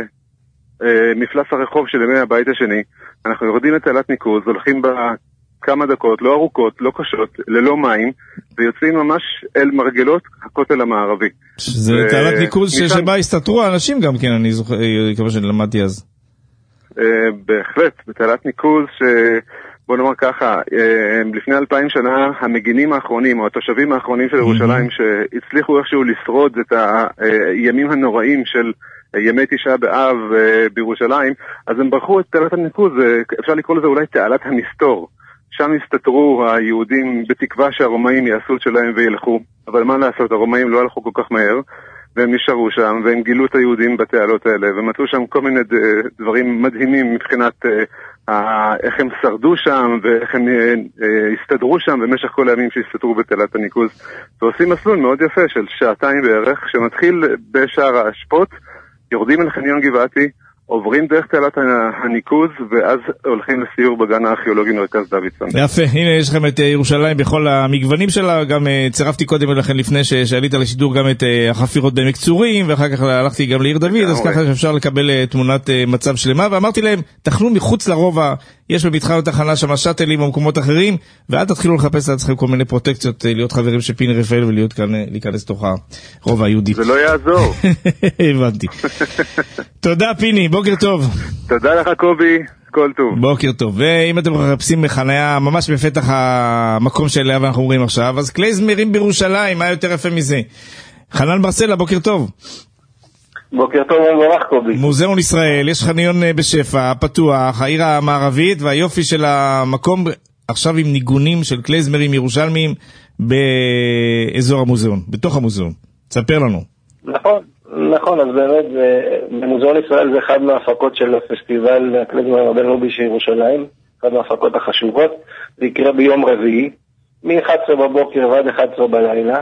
למפלס הרחוב של ימי הבית השני. אנחנו יורדים לתעלת ניקוז, הולכים בה כמה דקות, לא ארוכות, לא קשות, ללא מים, ויוצאים ממש אל מרגלות הכותל המערבי. זה ו... תעלת ניקוז ש... שבה הסתתרו האנשים גם כן, אני זוכר, כמו שלמדתי אז. אה, בהחלט, בתעלת ניקוז ש... בוא נאמר ככה, לפני אלפיים שנה המגינים האחרונים או התושבים האחרונים של ירושלים שהצליחו איכשהו לשרוד את הימים הנוראים של ימי תשעה באב בירושלים, אז הם ברחו את תעלת הניקוז, אפשר לקרוא לזה אולי תעלת המסתור. שם הסתתרו היהודים בתקווה שהרומאים יעשו את שלהם וילכו, אבל מה לעשות, הרומאים לא הלכו כל כך מהר, והם נשארו שם, והם גילו את היהודים בתעלות האלה, ומצאו שם כל מיני דברים מדהימים מבחינת איך הם שרדו שם, ואיך הם הסתדרו שם במשך כל הימים שהסתתרו בתעלת הניקוז. ועושים מסלול מאוד יפה של שעתיים בערך, שמתחיל בשער האשפות, יורדים אל חניון גבעתי, עוברים דרך תעלת הניקוז, ואז הולכים לסיור בגן הארכיאולוגי מרכז דוידסון. יפה, הנה יש לכם את ירושלים בכל המגוונים שלה, גם צירפתי קודם לכן לפני שעלית לשידור גם את החפירות בעמק צורים, ואחר כך הלכתי גם לעיר דוד, אז ככה שאפשר לקבל תמונת מצב שלמה, ואמרתי להם, תחנו מחוץ לרובע, יש במתחם התחנה שם שטלים או מקומות אחרים, ואל תתחילו לחפש לעצמכם כל מיני פרוטקציות, להיות חברים של פיני רפאל ולהיות כאן, להיכנס תוך הרובע היהודי. זה לא יעזור. הבנתי. תודה פיני, בוקר טוב. תודה לך קובי, כל טוב. בוקר טוב. ואם אתם מחפשים בחניה ממש בפתח המקום שאליו אנחנו אומרים עכשיו, אז קלייזמרים בירושלים, מה יותר יפה מזה? חנן ברסלה, בוקר טוב. בוקר טוב ומבורך קובי. מוזיאון ישראל, יש חניון בשפע, פתוח, העיר המערבית, והיופי של המקום עכשיו עם ניגונים של קלייזמרים ירושלמיים באזור המוזיאון, בתוך המוזיאון. תספר לנו. נכון. נכון, אז באמת במוזיאון ישראל זה אחד מההפקות של הפסטיבל הקלייזמר הבינלאומי של ירושלים, אחד מההפקות החשובות. זה יקרה ביום רביעי, מ-אחת עשרה בבוקר ועד אחת עשרה בלילה.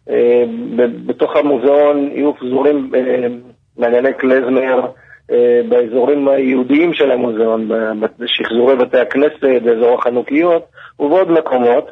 בתוך המוזיאון יהיו פזורים מענייני קלייזמר באזורים היהודיים של המוזיאון, בשחזורי בתי הכנסת, באזור החנוכיות ובעוד מקומות.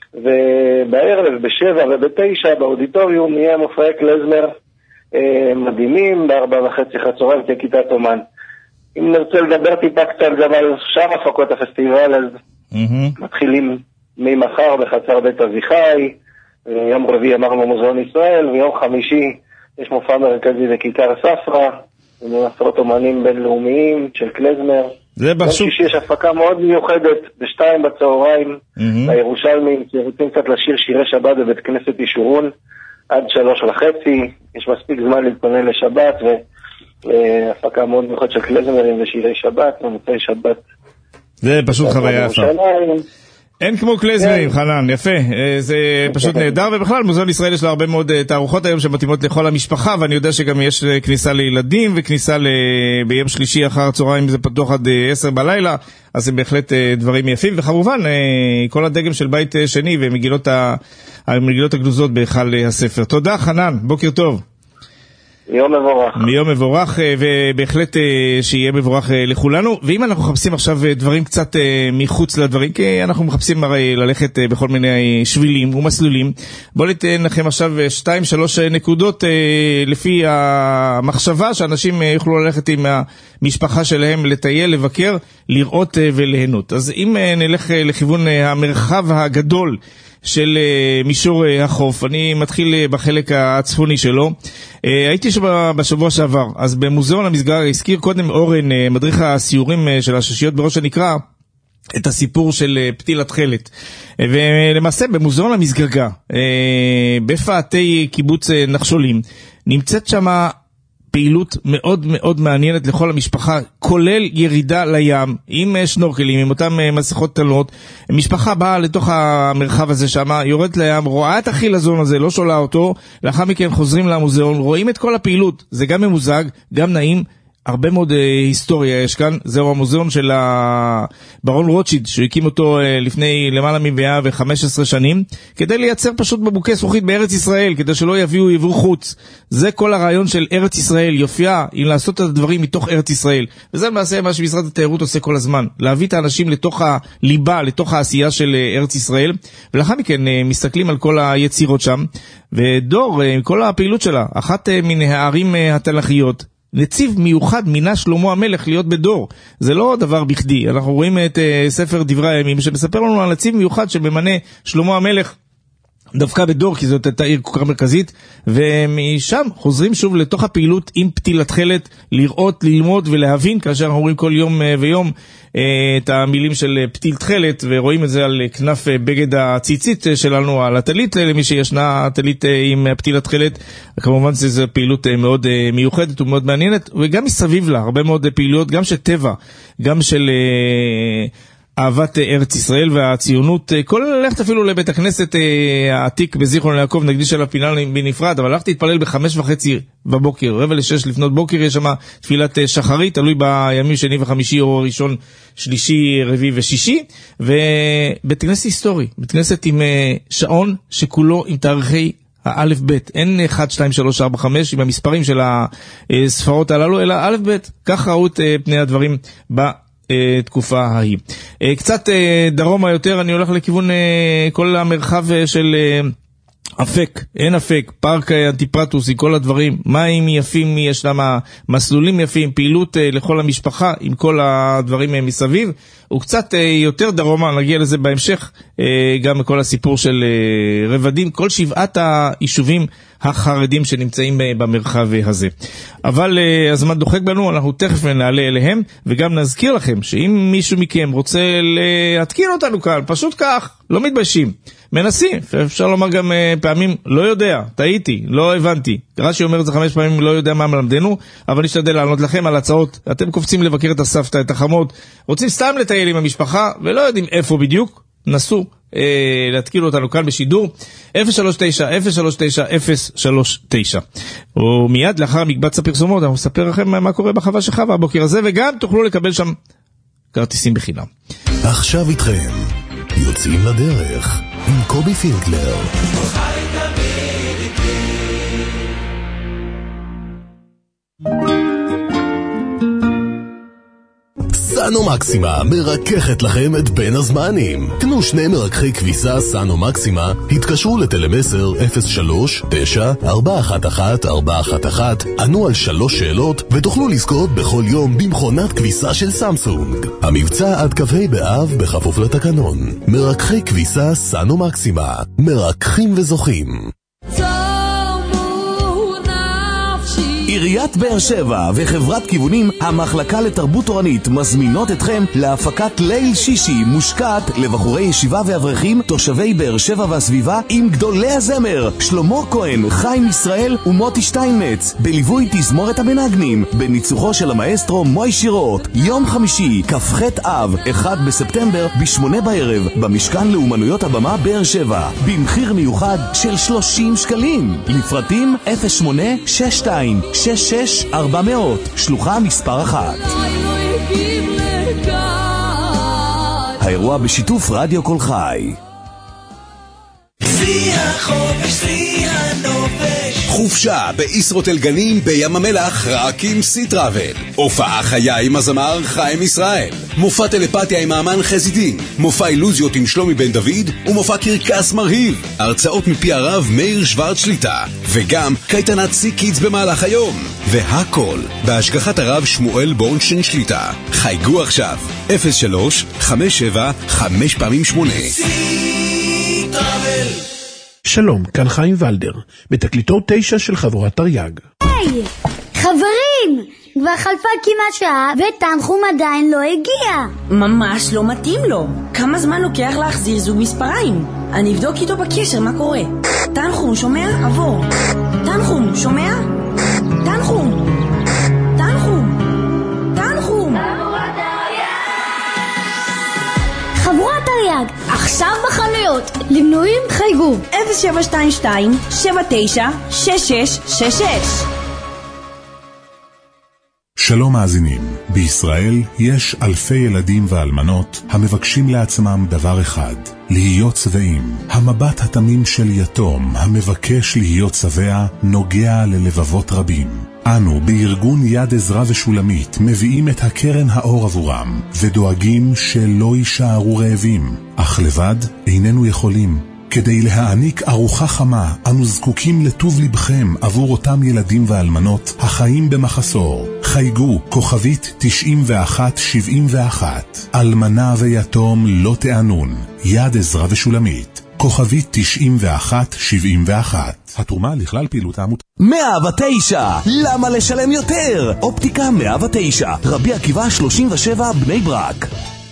ובערב, בשבע ובתשע באודיטוריום יהיה מופעי קלייזמר מדהימים, בארבע וחצי חצוריים ככיתת אומן. אם נרצה לדבר טיפה קצת גם על שאר הפקות הפסטיבל, אז mm-hmm. מתחילים ממחר בחצר בית אביחי, יום רביעי אמרנו מוזיאון ישראל, ויום חמישי יש מופע מרכזי בכיכר ספרא, עם עשרות אומנים בינלאומיים של קלייזמר. זה בשוק. יום שישי יש הפקה מאוד מיוחדת, בשתיים בצהריים, mm-hmm. לירושלמים, שרוצים קצת לשיר שירי שבת בבית כנסת ישורון, עד שלוש וחצי, יש מספיק זמן להתכונן לשבת, והפקה מאוד מיוחדת של קלייזמרים ושירי שבת, ומוצאי שבת. זה פשוט חוויה יפה. אין כמו קלייזמרים, חנן, יפה. זה פשוט נהדר, ובכלל מוזיאון ישראל יש לו הרבה מאוד תערוכות היום שמתאימות לכל המשפחה, ואני יודע שגם יש כניסה לילדים, וכניסה ביום שלישי אחר הצהריים זה פתוח עד עשר בלילה, אז זה בהחלט דברים יפים, וכמובן כל הדגם של בית שני ומגילות הגנוזות בהיכל הספר. תודה חנן, בוקר טוב. יום מבורך. מיום מבורך, ובהחלט שיהיה מבורך לכולנו. ואם אנחנו מחפשים עכשיו דברים קצת מחוץ לדברים, כי אנחנו מחפשים הרי ללכת בכל מיני שבילים ומסלולים, בואו ניתן לכם עכשיו שתיים, שלוש נקודות לפי המחשבה שאנשים יוכלו ללכת עם המשפחה שלהם לטייל, לבקר, לראות וליהנות. אז אם נלך לכיוון המרחב הגדול של מישור החוף, אני מתחיל בחלק הצפוני שלו. הייתי שם בשבוע שעבר, אז במוזיאון המסגר הזכיר קודם אורן, מדריך הסיורים של הששיות בראש הנקרה, את הסיפור של פתיל התכלת. ולמעשה במוזיאון המסגרגה, בפאתי קיבוץ נחשולים, נמצאת שמה פעילות מאוד מאוד מעניינת לכל המשפחה, כולל ירידה לים, עם שנורקלים, עם אותם מסכות תלות. משפחה באה לתוך המרחב הזה שם, יורדת לים, רואה את החילזון הזה, לא שולה אותו, לאחר מכן חוזרים למוזיאון, רואים את כל הפעילות, זה גם ממוזג, גם נעים, הרבה מאוד אה, היסטוריה יש כאן. זהו המוזיאון של הברון רוטשילד, שהוא הקים אותו אה, לפני למעלה מ-מאה וחמש עשרה שנים, כדי לייצר פשוט בבוקי זכוכית בארץ ישראל, כדי שלא יביאו יבוא חוץ. זה כל הרעיון של ארץ ישראל, יופייה, אם לעשות את הדברים מתוך ארץ ישראל. וזה למעשה מה שמשרד התיירות עושה כל הזמן, להביא את האנשים לתוך הליבה, לתוך העשייה של אה, ארץ ישראל, ולאחר מכן אה, מסתכלים על כל היצירות שם. ודור, אה, כל הפעילות שלה, אחת אה, מן הערים אה, התנ"כיות, נציב מיוחד מינה שלמה המלך להיות בדור. זה לא דבר בכדי. אנחנו רואים את uh, ספר דברי הימים שמספר לנו על נציב מיוחד שממנה שלמה המלך דווקא בדור, כי זאת הייתה עיר כל כך מרכזית, ומשם חוזרים שוב לתוך הפעילות עם פתיל התכלת, לראות, ללמוד ולהבין, כאשר אנחנו רואים כל יום ויום את המילים של פתיל תכלת, ורואים את זה על כנף בגד הציצית שלנו, על הטלית, למי שישנה הטלית עם פתיל התכלת. כמובן שזו פעילות מאוד מיוחדת ומאוד מעניינת, וגם מסביב לה, הרבה מאוד פעילויות, גם של טבע, גם של אהבת ארץ ישראל והציונות, כל ללכת אפילו לבית הכנסת העתיק בזיכרון יעקב, נקדיש אליו פינה בנפרד, אבל הלכתי להתפלל בחמש וחצי בבוקר, רבע לשש לפנות בוקר, יש שם תפילת שחרית, תלוי בימים שני וחמישי או ראשון, שלישי, רביעי ושישי, ובית כנסת היסטורי, בית כנסת עם שעון שכולו עם תאריכי האלף בית, אין אחד, שתיים, שלוש, ארבע, חמש, עם המספרים של הספרות הללו, אלא אלף בית, כך ראו את פני הדברים ב תקופה ההיא. קצת דרומה יותר, אני הולך לכיוון כל המרחב של אפק, אין אפק, פארק אנטיפרטוס, עם כל הדברים, מים יפים, יש למה מסלולים יפים, פעילות לכל המשפחה, עם כל הדברים מסביב, וקצת יותר דרומה, נגיע לזה בהמשך, גם כל הסיפור של רבדים, כל שבעת היישובים החרדים שנמצאים במרחב הזה. אבל הזמן דוחק בנו, אנחנו תכף נעלה אליהם, וגם נזכיר לכם שאם מישהו מכם רוצה להתקין אותנו כאן, פשוט כך, לא מתביישים, מנסים, אפשר לומר גם פעמים, לא יודע, טעיתי, לא הבנתי. רש"י אומר את זה חמש פעמים, לא יודע מה מלמדנו, אבל נשתדל לענות לכם על הצעות. אתם קופצים לבקר את הסבתא, את החמות, רוצים סתם לטייל עם המשפחה, ולא יודעים איפה בדיוק, נסו אה, להתקיל אותנו כאן בשידור, אפס שלוש תשע אפס שלוש תשע אפס שלוש תשע. ומיד לאחר מקבץ הפרסומות, אנחנו נספר לכם מה קורה בחווה שחווה הבוקר הזה, וגם תוכלו לקבל שם כרטיסים בחינם. עכשיו איתכם, יוצאים לדרך עם קובי פינקלר. סאנו מקסימה מרככת לכם את בין הזמנים. קנו שני מרככי כביסה סאנו מקסימה, התקשרו לטלמסר אפס שלוש תשע ארבע אחת אחת ארבע אחת אחת, ענו על שלוש שאלות ותוכלו לזכות בכל יום במכונת כביסה של סמסונג. המבצע עד כ"ה באב בכפוף לתקנון. מרככי כביסה סאנו מקסימה, מרככים וזוכים. עיריית באר שבע וחברת כיוונים המחלקה לתרבות תורנית מזמינות אתכם להפקת ליל שישי מושקעת לבחורי ישיבה ואברכים תושבי באר שבע והסביבה עם גדולי הזמר שלמה כהן, חיים ישראל ומוטי שטיינמץ בליווי תזמורת המנגנים בניצוחו של המאסטרו מוי שירות. יום חמישי כ"ח אב אחד בספטמבר בשמונה בערב במשכן לאומנויות הבמה באר שבע במחיר מיוחד של שלושים שקלים. לפרטים אפס שמונה שש שתיים שש שש ארבע מאות, שלוחה מספר אחת. האירוע בשיתוף רדיו כל חי. חופשה בישרוטל גנים בים המלח רק עם סי-טראבל. הופעה חיה עם הזמר חיים ישראל. מופע טלפתיה עם האמן חזי דין. מופע אילוזיות עם שלומי בן דוד. ומופע קרקס מרהיב. הרצאות מפי הרב מאיר שוורץ שליטה. וגם קייטנת סי קידס במהלך היום. והכל בהשגחת הרב שמואל בורנשטיין שליטה. חייגו עכשיו אפס שלוש חמש שבע חמש פעמים שמונה. סי-טראבל. שלום, כאן חיים ולדר, בתקליטור תשע של חבורת תרי"ג. היי, חברים, כבר חלפה כמעט שעה ותנחום עדיין לא הגיע. ממש לא מתאים לו. כמה זמן לוקח להחזיר זוג מספריים? אני אבדוק איתו בקשר מה קורה. תנחום, שומע? עבור. תנחום, שומע? תנחום. תנחום. תנחום. חבורת תרי"ג, עכשיו בחנויות. למנויים חייגו אפס שבע שתיים שתיים שבע תשע שש שש שש שש. שלום מאזינים, בישראל יש אלפי ילדים ואלמנות המבקשים לעצמם דבר אחד, להיות שבעים. המבט התמים של יתום המבקש להיות שבע נוגע ללבבות רבים. אנו בארגון יד עזרא ושולמית מביאים את הקרן האור עבורם ודואגים שלא יישארו רעבים, אך לבד איננו יכולים. כדי להעניק ארוחה חמה, אנו זקוקים לטוב לבכם עבור אותם ילדים ואלמנות החיים במחסור. חייגו כוכבית תשעים ואחת שבעים ואחת. אלמנה ויתום לא תענון. יד עזרא ושולמית. כוכבית תשעים ואחת שבעים ואחת. התרומה לכלל פעילות העמותה. מאה ותשע, למה לשלם יותר? אופטיקה מאה ותשע, רבי עקיבא שלושים ושבע, בני ברק.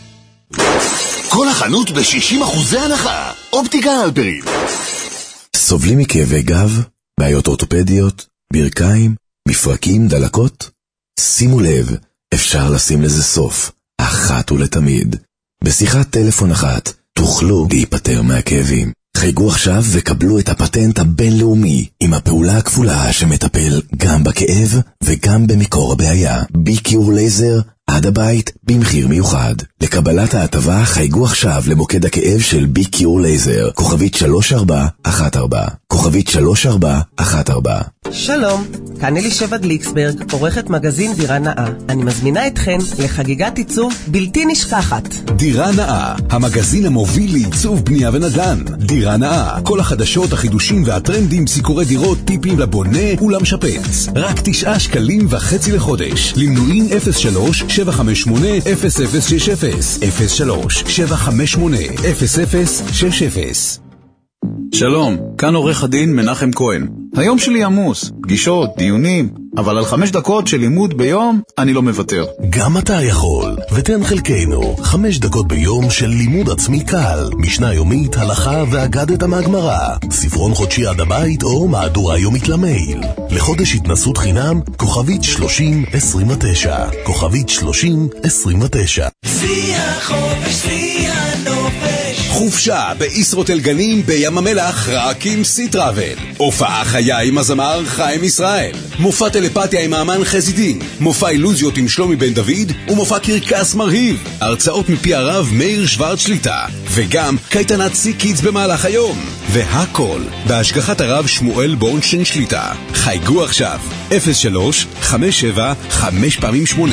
כל החנות ב-שישים אחוזי הנחה. אופטיקה הלפרין. סובלים מכאבי גב, בעיות אורתופדיות, ברכיים, מפרקים, דלקות? שימו לב, אפשר לשים לזה סוף, אחת ולתמיד. בשיחת טלפון אחת תוכלו להיפטר מהכאבים. חייגו עכשיו וקבלו את הפטנט הבינלאומי עם הפעולה הכפולה שמטפל גם בכאב וגם במקור הבעיה. בי-קיור לייזר עד הבית במחיר מיוחד. לקבלת ההטבה חייגו עכשיו למוקד הכאב של בי-קיור לייזר, כוכבית שלוש ארבע אחת ארבע, כוכבית שלוש ארבע אחת ארבע. שלום, כאן אלישבע גליקסברג, עורכת מגזין דירה נאה. אני מזמינה אתכן לחגיגת עיצוב בלתי נשכחת. דירה נאה, המגזין המוביל לעיצוב בנייה ונדל"ן. דירה נאה, כל החדשות, החידושים והטרנדים, סיכורי דירות, טיפים לבונה ולמשפץ. רק תשעה שקלים וחצי לחודש. למנויים אפס שלוש שבע חמש שמונה אפס אפס שש אפס, אפס שלוש שבע חמש שמונה אפס אפס שש אפס. שלום, כאן עורך הדין מנחם כהן. היום שלי עמוס, פגישות, דיונים, אבל על חמש דקות של לימוד ביום אני לא מוותר. גם אתה יכול, ותן חלקנו חמש דקות ביום של לימוד עצמי קל, משנה יומית, הלכה ואגדת מהגמרא, ספרון חודשי עד הבית או מהדורה יומית למייל. לחודש התנסות חינם, כוכבית שלושים עשרים ותשע, כוכבית שלושים עשרים ותשע. שיח חופש, שיח נופש. חופשה בישרוטל גנים בים המלח רק עם סי-טראבל. הופעה חיה עם הזמר חיים ישראל. מופע טלפתיה עם האמן חזי דין. מופע אילוזיות עם שלומי בן דוד. ומופע קרקס מרהיב. הרצאות מפי הרב מאיר שוורץ שליטה. וגם קייטנת סי קידס במהלך היום. והכל בהשגחת הרב שמואל בורנשטיין שליטה. חייגו עכשיו אפס שלוש חמש שבע חמש פעמים שמונה.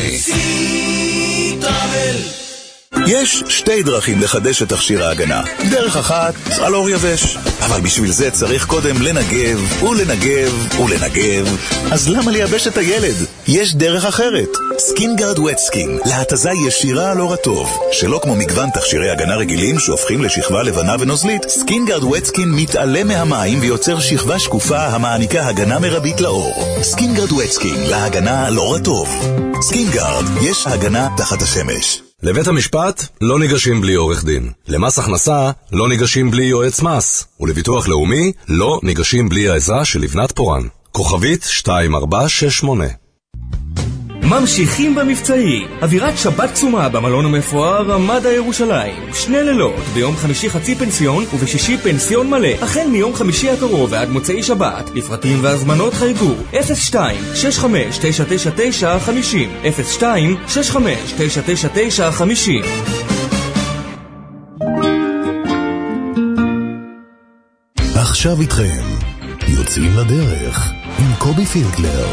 סי-טראבל. יש שתי דרכים לחדש את תכשיר ההגנה. דרך אחת, על אור יבש. אבל בשביל זה צריך קודם לנגב, ולנגב, ולנגב. אז למה לייבש את הילד? יש דרך אחרת. סקינגארד ווט סקין, להתזה ישירה על אור הטוב. שלא כמו מגוון תכשירי הגנה רגילים שהופכים לשכבה לבנה ונוזלית, סקינגארד ווט סקין מתעלם מהמים ויוצר שכבה שקופה המעניקה הגנה מרבית לאור. סקינגארד ווט סקין, להגנה על אור הטוב. סקינגארד, יש הגנה תחת השמש. לבית המשפט לא ניגשים בלי עורך דין. למס הכנסה לא ניגשים בלי יועץ מס. ולביטוח לאומי לא ניגשים בלי העזרה של לבנת פורן. כוכבית שתיים ארבע שש שמונה. ממשיכים במבצעים. אווירת שבת צומה במלון המפואר רמדה ירושלים. שני לילות, ביום חמישי חצי פנסיון ובשישי פנסיון מלא. החל מיום חמישי הקרוב ועד מוצאי שבת. לפרטים והזמנות חייגו אפס שתיים שש חמש תשע תשע תשע חמישים, אפס שתיים שש חמש תשע תשע תשע חמישים. עכשיו איתכם יוצאים לדרך עם קובי פינקלר.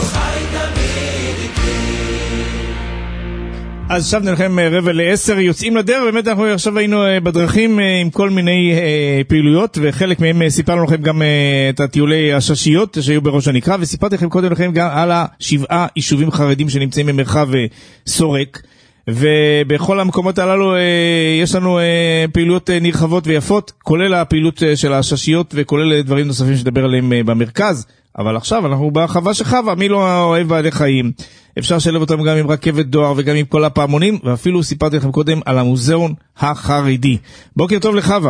אז עכשיו נלכם רבע לעשר, יוצאים לדרך, באמת אנחנו עכשיו היינו בדרכים עם כל מיני פעילויות, וחלק מהם סיפרנו לכם גם את הטיולי הששיות שהיו בראש הנקרה, וסיפרתי לכם קודם לכם גם על השבעה יישובים חרדים שנמצאים במרחב סורק, ובכל המקומות הללו יש לנו פעילויות נרחבות ויפות, כולל הפעילות של הששיות וכולל דברים נוספים שדבר עליהם במרכז. אבל עכשיו אנחנו בחווה שחווה, מי לא אוהב בעלי חיים? אפשר לשלב אותם גם עם רכבת דואר וגם עם כל הפעמונים, ואפילו סיפרתי לכם קודם על המוזיאון החרדי. בוקר טוב לחווה.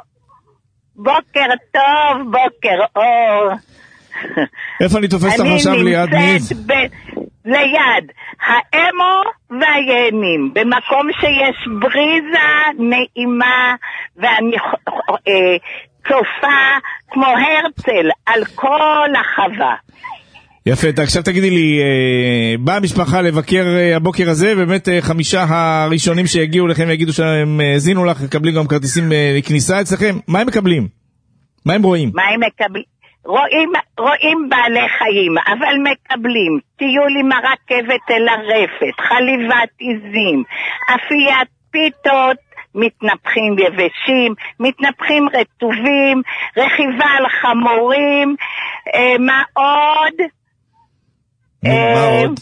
בוקר טוב, בוקר אור. איפה אני תופס לך עכשיו ליד מי? אני נמצאת ב... ליד האמו והיינים, במקום שיש בריזה נעימה, ואני אה, צופה כמו הרצל על כל החווה. יפה, עכשיו תגידי לי, באה המשפחה לבקר הבוקר הזה, באמת חמישה הראשונים שיגיעו לכם יגידו שהם הזינו לך, מקבלים גם כרטיסים לכניסה אצלכם, מה הם מקבלים? מה הם רואים? מה הם מקבלים? רואים, רואים בעלי חיים, אבל מקבלים טיול עם הרכבת אל הרפת, חליבת עיזים, אפיית פיתות, מתנפחים יבשים, מתנפחים רטובים, רכיבה על חמורים, אה, מה עוד? מה עוד?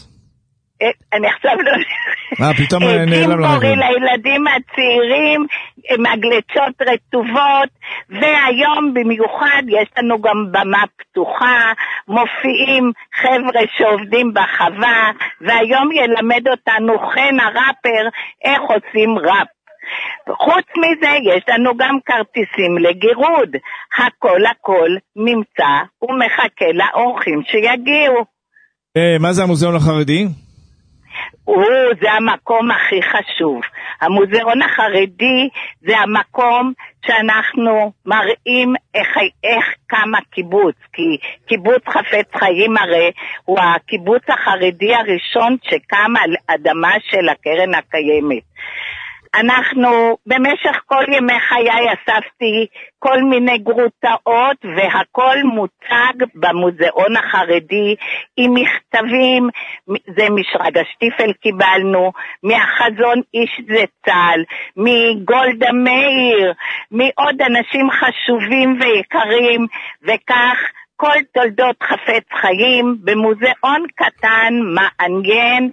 אני עכשיו לא... מה, פתאום נעלם לך. טימבורי לילדים הצעירים, מגלצות רטובות, והיום במיוחד יש לנו גם במה פתוחה, מופיעים חבר'ה שעובדים בחווה, והיום ילמד אותנו חן הראפר איך עושים ראפ. חוץ מזה יש לנו גם כרטיסים לגירוד, הכל הכל נמצא ומחכה לאורחים שיגיעו. מה זה המוזיאון החרדי? הוא, זה המקום הכי חשוב. המוזיאון החרדי זה המקום שאנחנו מראים איך, איך קם הקיבוץ, כי קיבוץ חפץ חיים הרי הוא הקיבוץ החרדי הראשון שקם על אדמה של הקרן הקיימת. אנחנו במשך כל ימי חיי אספתי כל מיני גרוטאות, והכל מוצג במוזיאון החרדי עם מכתבים, זה משרגא שטיפל קיבלנו, מהחזון איש זה צה"ל, מגולדה מאיר, מעוד אנשים חשובים ויקרים, וכך כל תולדות חפץ חיים במוזיאון קטן, מעניין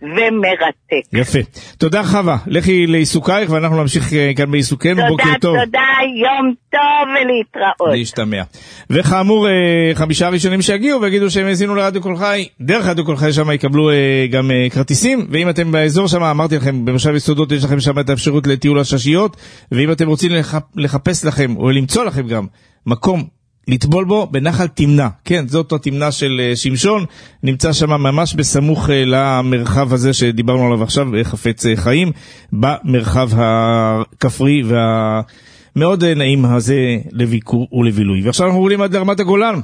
ומרתק. יפה. תודה חווה. לכי לעיסוקייך ואנחנו נמשיך כאן בעיסוקנו. בוקר טוב. תודה, תודה, יום טוב ולהתראות. להשתמע. וכאמור, חמישה ראשונים שהגיעו והגידו שהם הזינו לרדיו קול חי. דרך רדיו קול חי שם יקבלו גם כרטיסים, ואם אתם באזור שם, אמרתי לכם, במושב יסודות יש לכם שם את האפשרות לטיול הששיות, ואם אתם רוצים לחפש לכם או למצוא לכם גם מקום לטבול בו בנחל תמנה, כן, זאת התמנה של שמשון, נמצא שם ממש בסמוך למרחב הזה שדיברנו עליו עכשיו, חפץ חיים, במרחב הכפרי והמאוד נעים הזה לביקור ולבילוי. ועכשיו אנחנו עולים עד לרמת הגולן,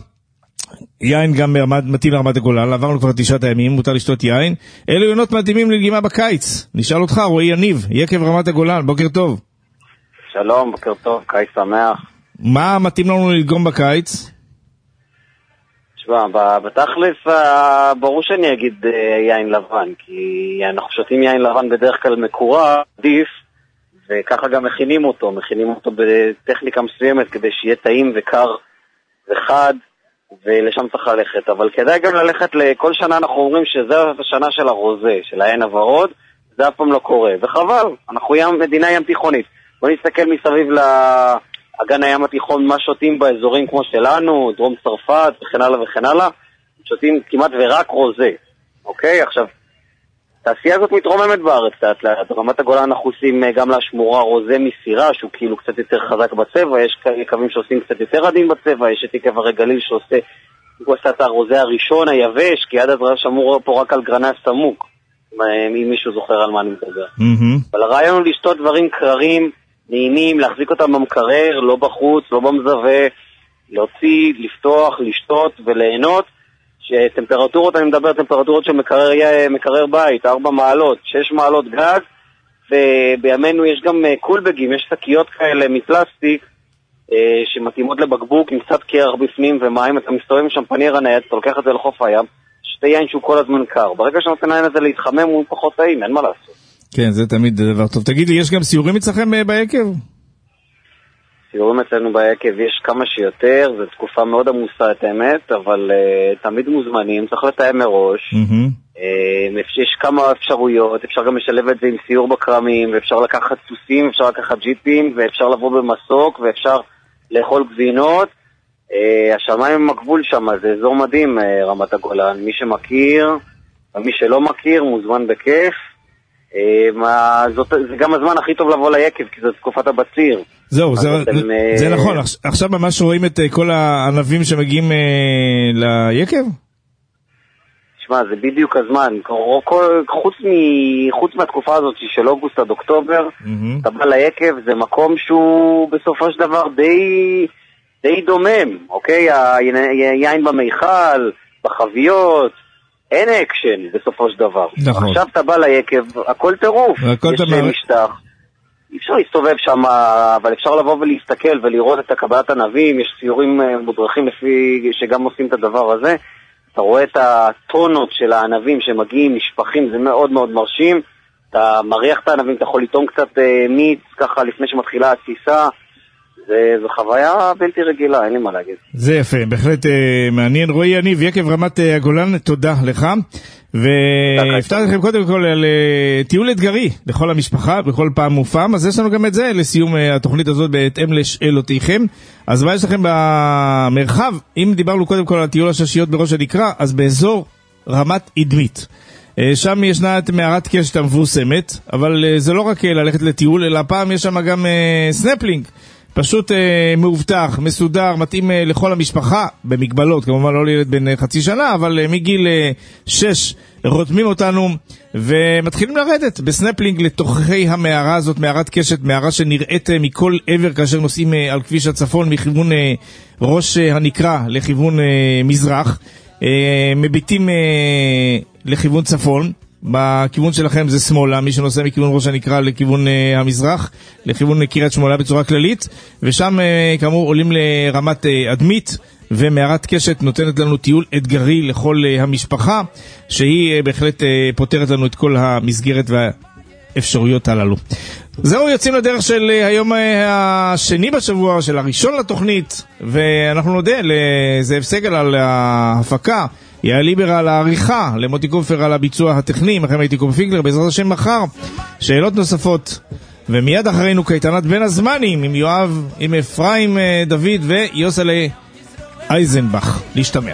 יין גם מתאים לרמת הגולן, עברנו כבר תשעת הימים, מותר לשתות יין, אלו יונות מתאימים ללגימה בקיץ. נשאל אותך, רועי יניב, יקב רמת הגולן, בוקר טוב. שלום, בוקר טוב, קיץ שמח. מה מתאים לנו לדגום בקיץ? תשמע, בתכלס ברור שאני אגיד יין לבן, כי אנחנו שותים יין לבן בדרך כלל מקורה, עדיף, וככה גם מכינים אותו, מכינים אותו בטכניקה מסוימת כדי שיהיה טעים וקר וחד, ולשם צריך ללכת. אבל כדאי גם ללכת, לכל שנה אנחנו אומרים שזה השנה של הרוזה, של העין הוורוד, זה אף פעם לא קורה, וחבל, אנחנו ים, מדינה ים תיכונית. בוא נסתכל מסביב ל... אגן הים התיכון, מה שותים באזורים כמו שלנו, דרום צרפת וכן הלאה וכן הלאה, שותים כמעט ורק רוזה, אוקיי? עכשיו, התעשייה הזאת מתרוממת בארץ, רמת הגולן אנחנו עושים גם לשמורה רוזה מסירה, שהוא כאילו קצת יותר חזק בצבע, יש יקבים שעושים קצת יותר עדין בצבע, יש את יקב הרגליל שעושה, הוא עושה את הרוזה הראשון היבש, כי עד אז שמור פה רק על גרנס סמוק, אם מישהו זוכר על מה אני מדבר. אבל הרעיון הוא לשתות דברים קררים, נעימים, להחזיק אותם במקרר, לא בחוץ, לא במזווה, להוציא, לפתוח, לשתות וליהנות, שטמפרטורות, אני מדבר טמפרטורות של מקרר, מקרר בית, ארבע מעלות, שש מעלות גג, ובימינו יש גם קולבגים, יש שקיות כאלה מפלסטיק, שמתאימות לבקבוק עם קצת קרח בפנים ומים, אתה מסתובב עם שמפניר הנייד, אתה לוקח את זה לחוף הים, שתי יין שהוא כל הזמן קר, ברגע שנותן העין הזה להתחמם הוא פחות טעים, אין מה לעשות. כן, זה תמיד דבר טוב. תגיד לי, יש גם סיורים אצלכם ביקב? סיורים אצלנו ביקב יש כמה שיותר, זו תקופה מאוד עמוסה את האמת, אבל uh, תמיד מוזמנים, צריך לתאם מראש. Mm-hmm. Uh, יש כמה אפשרויות, אפשר גם לשלב את זה עם סיור בקרמים, ואפשר לקחת סוסים, אפשר לקחת ג'יפים, ואפשר לבוא במסוק, ואפשר לאכול גבינות. אה, השמיים הם הגבול שם, זה אזור מדהים, אה, רמת הגולן. מי שמכיר, ומי שלא מכיר, מוזמן בכיף. אה, מה, זאת, זה גם הזמן הכי טוב לבוא ליקב, כי זו תקופת הבציר. זהו, זה, אתם, זה, אה... זה נכון. עכשיו ממש רואים את אה, כל הענבים שמגיעים אה, ליקב? תשמע, זה בדיוק הזמן. חוץ, מ... חוץ מהתקופה הזאת של אוגוסט עד אוקטובר, mm-hmm. אתה בא ליקב, זה מקום שהוא בסופו של דבר די, די דומם, אוקיי? היין במיכל, בחביות, אין אקשן בסופו של דבר. נכון. עכשיו אתה בא ליקב, הכל טירוף. יש דבר... משטח. אי אפשר להסתובב שם, אבל אפשר לבוא ולהסתכל ולראות את הקבלת ענבים, יש ציורים מודרכים לפי שגם עושים את הדבר הזה. אתה רואה את הטונות של הענבים שמגיעים, נשפכים, זה מאוד מאוד מרשים. אתה מריח את הענבים, אתה יכול לטעום קצת אה, מיץ, ככה לפני שמתחילה הטיסה. זה, זו חוויה בלתי רגילה, אין לי מה להגיד. זה יפה, בהחלט אה, מעניין. רועי יניב, יקב רמת אה, הגולן, תודה לך. והפתח לכם קודם כל על אה, טיול אתגרי לכל המשפחה, בכל פעם ופעם. אז יש לנו גם את זה לסיום אה, התוכנית הזאת בהתאם לשאלותיכם. אז מה יש לכם במרחב? אם דיברנו קודם כל על טיול הששיות בראש הנקרה, אז באזור רמת עדמית. שם ישנה את מערת קשת המפורסמת, אבל זה לא רק ללכת לטיול, אלא הפעם יש שם גם סנפלינג. פשוט אה, מאובטח, מסודר, מתאים אה, לכל המשפחה, במגבלות, כמובן לא לילד בן אה, חצי שנה, אבל אה, מגיל אה, שש רותמים אותנו ומתחילים לרדת בסנפלינג לתוככי המערה הזאת, מערת קשת, מערה שנראית אה, מכל עבר כאשר נוסעים אה, על כביש הצפון מכיוון אה, ראש אה, הנקרה לכיוון אה, מזרח, אה, מביטים אה, לכיוון צפון, בכיוון שלכם זה שמאלה, מי שנוסע מכיוון ראש הנקרה לכיוון uh, המזרח, לכיוון קריית שמואלה בצורה כללית, ושם uh, כאמור עולים לרמת uh, אדמית, ומערת קשת נותנת לנו טיול אתגרי לכל uh, המשפחה, שהיא uh, בהחלט uh, פותרת לנו את כל המסגרת והאפשרויות הללו. זהו, יוצאים לדרך של uh, היום uh, השני בשבוע, של הראשון לתוכנית, ואנחנו נודה לזאב סגל על ההפקה, יעל ליבר על העריכה, למוטי קופר על הביצוע הטכני, מכם הייתי קופר פיגלר, בעזרת השם מחר, שאלות נוספות, ומיד אחרינו קייטנת בין הזמנים, עם יואב, עם אפרים דוד ויוסלה אייזנבך, להשתמע.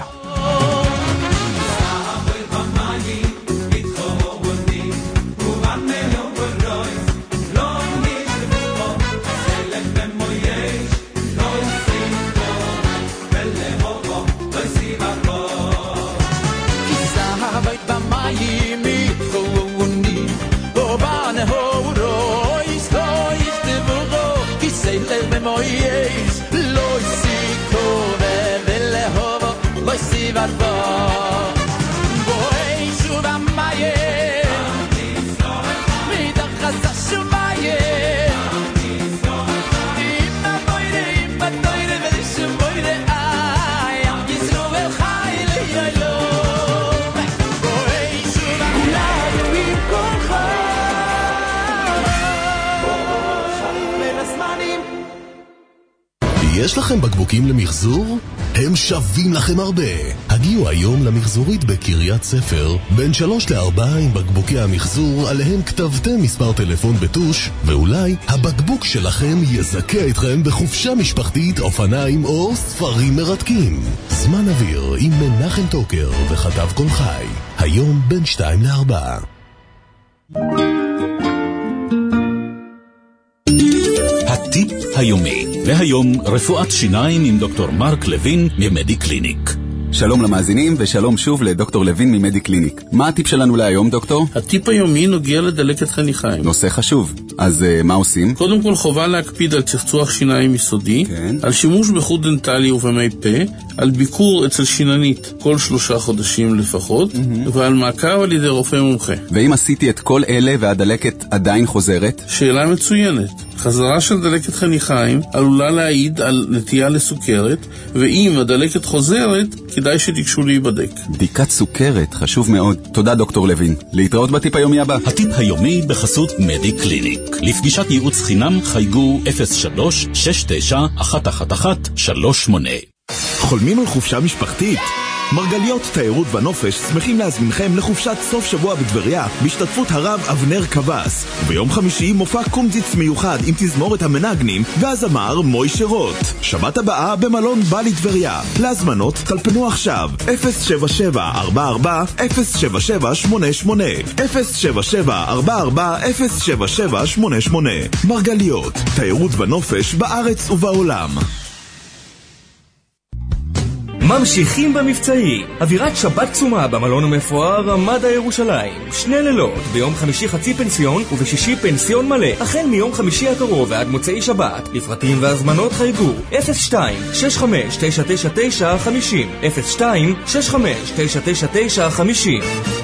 יש לכם בקבוקים למחזור? הם שווים לכם הרבה. הגיעו היום למחזורית בקריית ספר, בין שלוש לארבע עם בקבוקי המחזור, עליהם כתבתם מספר טלפון בטוש, ואולי הבקבוק שלכם יזכה אתכם בחופשה משפחתית, אופניים או ספרים מרתקים. זמן אוויר עם מנחם טוקר וכתב כל חי. היום בין שתיים לארבע. הטיפ היומי, והיום רפואת שיניים עם דוקטור מרק לוין ממדי קליניק. שלום למאזינים ושלום שוב לדוקטור לוין ממדי קליניק. מה הטיפ שלנו להיום, דוקטור? הטיפ היומי נוגע לדלקת חניכיים. נושא חשוב. אז uh, מה עושים? קודם כל חובה להקפיד על צחצוח שיניים יסודי, כן. על שימוש בחוט דנטלי ובמי פה, על ביקור אצל שיננית כל שלושה חודשים לפחות, mm-hmm. ועל מעקב על ידי רופא מומחה. ואם עשיתי את כל אלה והדלקת עדיין חוזרת? שאלה מצוינת. חזרה של דלקת חניכיים עלולה להעיד על נטייה לסוכרת, ואם הדלקת חוזרת, כדאי שתיגשו להיבדק. בדיקת סוכרת, חשוב מאוד. תודה דוקטור לוין. להתראות בטיפ היומי הבא. הטיפ היומי בחסות מדי קליניק. לפגישת ייעוץ חינם חייגו אפס שלוש שש תשע אחת אחת אחת שלוש שמונה. חולמים על חופשה משפחתית? מרגליות תיירות ונופש שמחים להזמינכם לחופשת סוף שבוע בטבריה בהשתתפות הרב אבנר קבס. וביום חמישי מופע קומזיץ מיוחד עם תזמורת המנגנים והזמר מוישה רוט. שבת הבאה במלון בלי טבריה. להזמנות טלפנו עכשיו אפס שבע שבע ארבע ארבע אפס שבע שבע שמונה שמונה אפס שבע שבע ארבע ארבע אפס שבע שבע שמונה שמונה. מרגליות תיירות ונופש בארץ ובעולם. ממשיכים במבצעי, אווירת שבת צומה במלון המפואר רמדה ירושלים. שני לילות, ביום חמישי חצי פנסיון ובשישי פנסיון מלא, החל מיום חמישי הקרוב ועד מוצאי שבת. לפרטים והזמנות חייגו אפס שתיים שש חמש תשע תשע תשע חמישים אפס שתיים שש חמש תשע תשע תשע חמישים.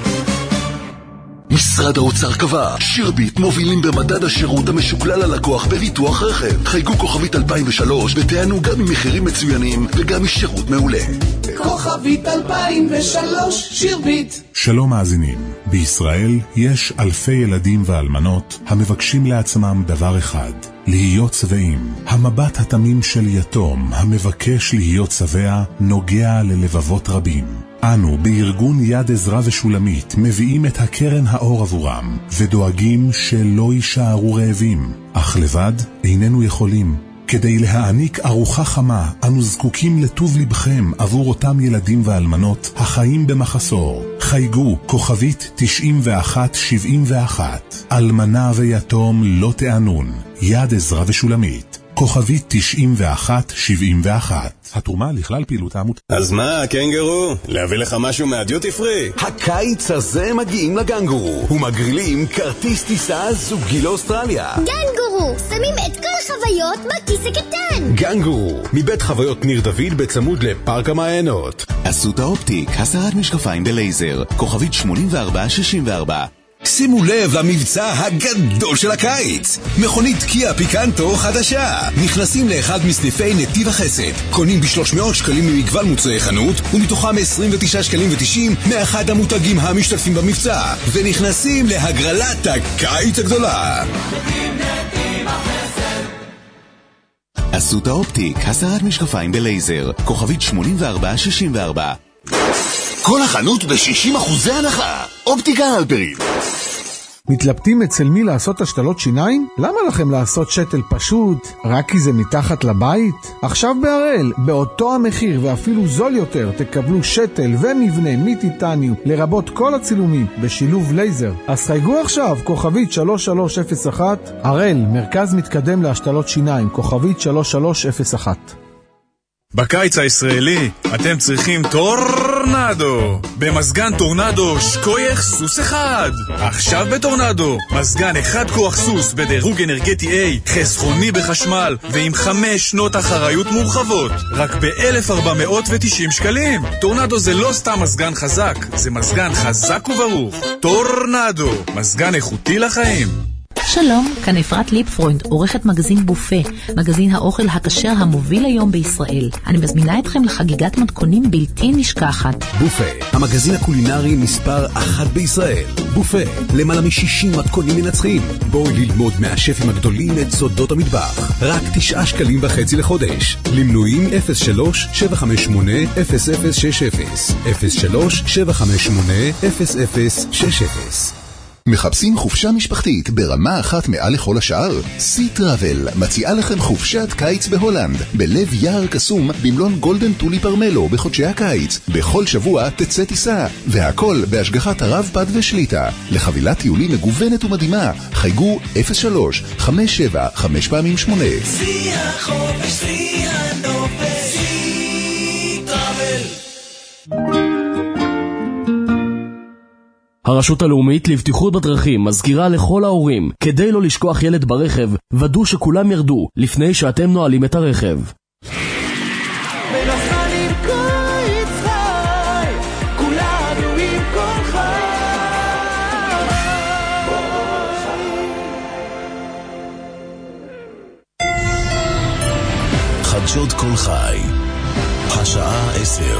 משרד האוצר קבע, שירביט מובילים במדד השירות המשוקלל ללקוח בביטוח רכב. חייגו כוכבית אלפיים ושלוש ותענו גם ממחירים מצוינים וגם משירות מעולה. כוכבית אלפיים ושלוש, שירביט. שלום מאזינים, בישראל יש אלפי ילדים ואלמנות המבקשים לעצמם דבר אחד, להיות שבעים. המבט התמים של יתום המבקש להיות שבע נוגע ללבבות רבים. אנו בארגון יד עזרא ושולמית מביאים את הקרן האור עבורם ודואגים שלא יישארו רעבים, אך לבד איננו יכולים. כדי להעניק ארוחה חמה אנו זקוקים לטוב לבכם עבור אותם ילדים ואלמנות החיים במחסור. חייגו כוכבית תשעים ואחת שבעים ואחת. אלמנה ויתום לא תענון. יד עזרא ושולמית כוכבית תשעים ואחת שבעים ואחת. התרומה לכלל פעילות העמות. אז מה, קנגרו? להביא לך משהו מהדיוטי פרי? הקיץ הזה מגיעים לגנגורו ומגרילים כרטיס טיסה זוגי לאוסטרליה. גנגורו, שמים את כל החוויות בכיס הקטן. גנגורו, מבית חוויות ניר דוד בצמוד לפארק המעיינות. אסותא אופטיק, הסרת משקפיים בלייזר, כוכבית שמונים וארבע שישים וארבע. שימו לב למבצע הגדול של הקיץ. מכונית קיה פיקנטו חדשה. נכנסים לאחד מסניפי נתיב החסד. קונים ב-שלוש מאות שקלים ממגוון מוצאי חנות, ומתוכם עשרים ותשעה שקלים ותשעים מאחד המותגים המשתתפים במבצע. ונכנסים להגרלת הקיץ הגדולה. אסותא אופטיק, הסרת משקפיים בלייזר, כוכבית שמונים וארבע שישים וארבע. כל החנות ב-שישים אחוזי הנחה. אופטיקה הלפרין. מתלבטים אצל מי לעשות השתלות שיניים? למה לכם לעשות שתל פשוט? רק כי זה מתחת לבית? עכשיו בהראל, באותו המחיר ואפילו זול יותר, תקבלו שתל ומבנה מטיטניום, לרבות כל הצילומים, בשילוב לייזר. אז חייגו עכשיו, כוכבית שלוש שלוש אפס אחת. הראל, מרכז מתקדם להשתלות שיניים, כוכבית שלוש שלוש אפס אחת. בקיץ הישראלי אתם צריכים טורנדו. במזגן טורנדו שקוייך סוס אחד. עכשיו בטורנדו מזגן אחד כוח סוס בדירוג אנרגטי A, חסכוני בחשמל ועם חמש שנות אחריות מורחבות, רק ב-אלף ארבע מאות ותשעים שקלים. טורנדו זה לא סתם מזגן חזק, זה מזגן חזק וברוך. טורנדו, מזגן איכותי לחיים. שלום, כאן אפרת ליפפרוינד, עורכת מגזין בופה, מגזין האוכל הכשר המוביל היום בישראל. אני מזמינה אתכם לחגיגת מתכונים בלתי נשכחת. בופה, המגזין הקולינרי מספר אחת בישראל. בופה, למעלה מ-שישים מתכונים מנצחים. בואי ללמוד מהשפים הגדולים את סודות המטבח. רק תשעה שקלים וחצי לחודש. למנויים אפס שלוש שבע חמש שמונה אפס אפס שש אפס אפס שלוש שבע חמש שמונה אפס אפס שש אפס. מחפשים חופשה משפחתית ברמה אחת מעל לכל השאר? סי טראבל מציעה לכם חופשת קיץ בהולנד, בלב יער קסום במלון גולדן טולי פרמלו בחודשי הקיץ. בכל שבוע תצא טיסה, והכל בהשגחת הרב פד ושליטה. לחבילת טיולים מגוונת ומדהימה, חייגו אפס שלוש חמש שבע חמש פעמים שמונה. סי החופש, סי הנופש, סי טראבל. הרשות הלאומית לבטיחות בדרכים מזכירה לכל ההורים, כדי לא לשכוח ילד ברכב, ודאו שכולם ירדו לפני שאתם נועלים את הרכב. חדשות כל חי, השעה עשר.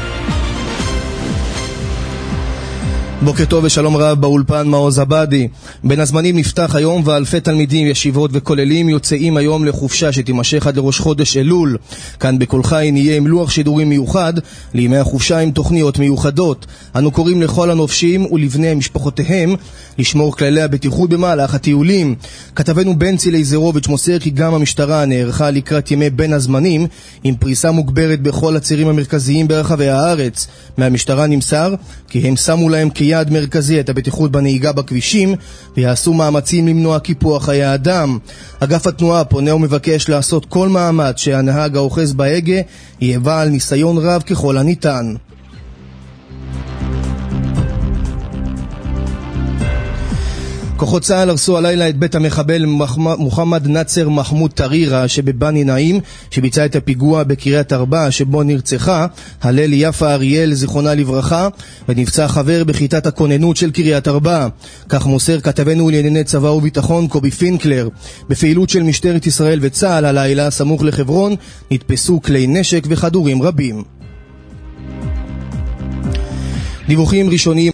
בוקר טוב ושלום רב, באולפן מעוז עבדי. בין הזמנים נפתח היום ואלפי תלמידים, ישיבות וכוללים יוצאים היום לחופשה שתימשך עד לראש חודש אלול. כאן בכל חי נהיה עם לוח שידורים מיוחד לימי החופשה עם תוכניות מיוחדות. אנו קוראים לכל הנופשים ולבני משפחותיהם לשמור כללי הבטיחות במהלך הטיולים. כתבנו בנצי לייזרוביץ' מוסר כי גם המשטרה נערכה לקראת ימי בין הזמנים עם פריסה מוגברת בכל הצירים המרכזיים ברחבי הארץ. מהמשטרה נמסר כי הם שמו להם כיעד מרכזי את הבטיחות בנהיגה בכבישים ויעשו מאמצים למנוע קיפוח חיי אדם. אגף התנועה פונה ומבקש לעשות כל מאמץ שהנהג האוחז בהגה יהיה בעל ניסיון רב ככל הניתן. כוחות צה"ל הרסו הלילה את בית המחבל מוחמד נצר מחמוד טרירה שבבני נעים שביצע את הפיגוע בקריית ארבע שבו נרצחה הלל יפה אריאל זיכרונה לברכה ונפצע חבר בכיתת הכוננות של קריית ארבע. כך מוסר כתבנו לענייני צבא וביטחון קובי פינקלר. בפעילות של משטרת ישראל וצה"ל הלילה סמוך לחברון נתפסו כלי נשק וכדורים רבים. דיווחים ראשוניים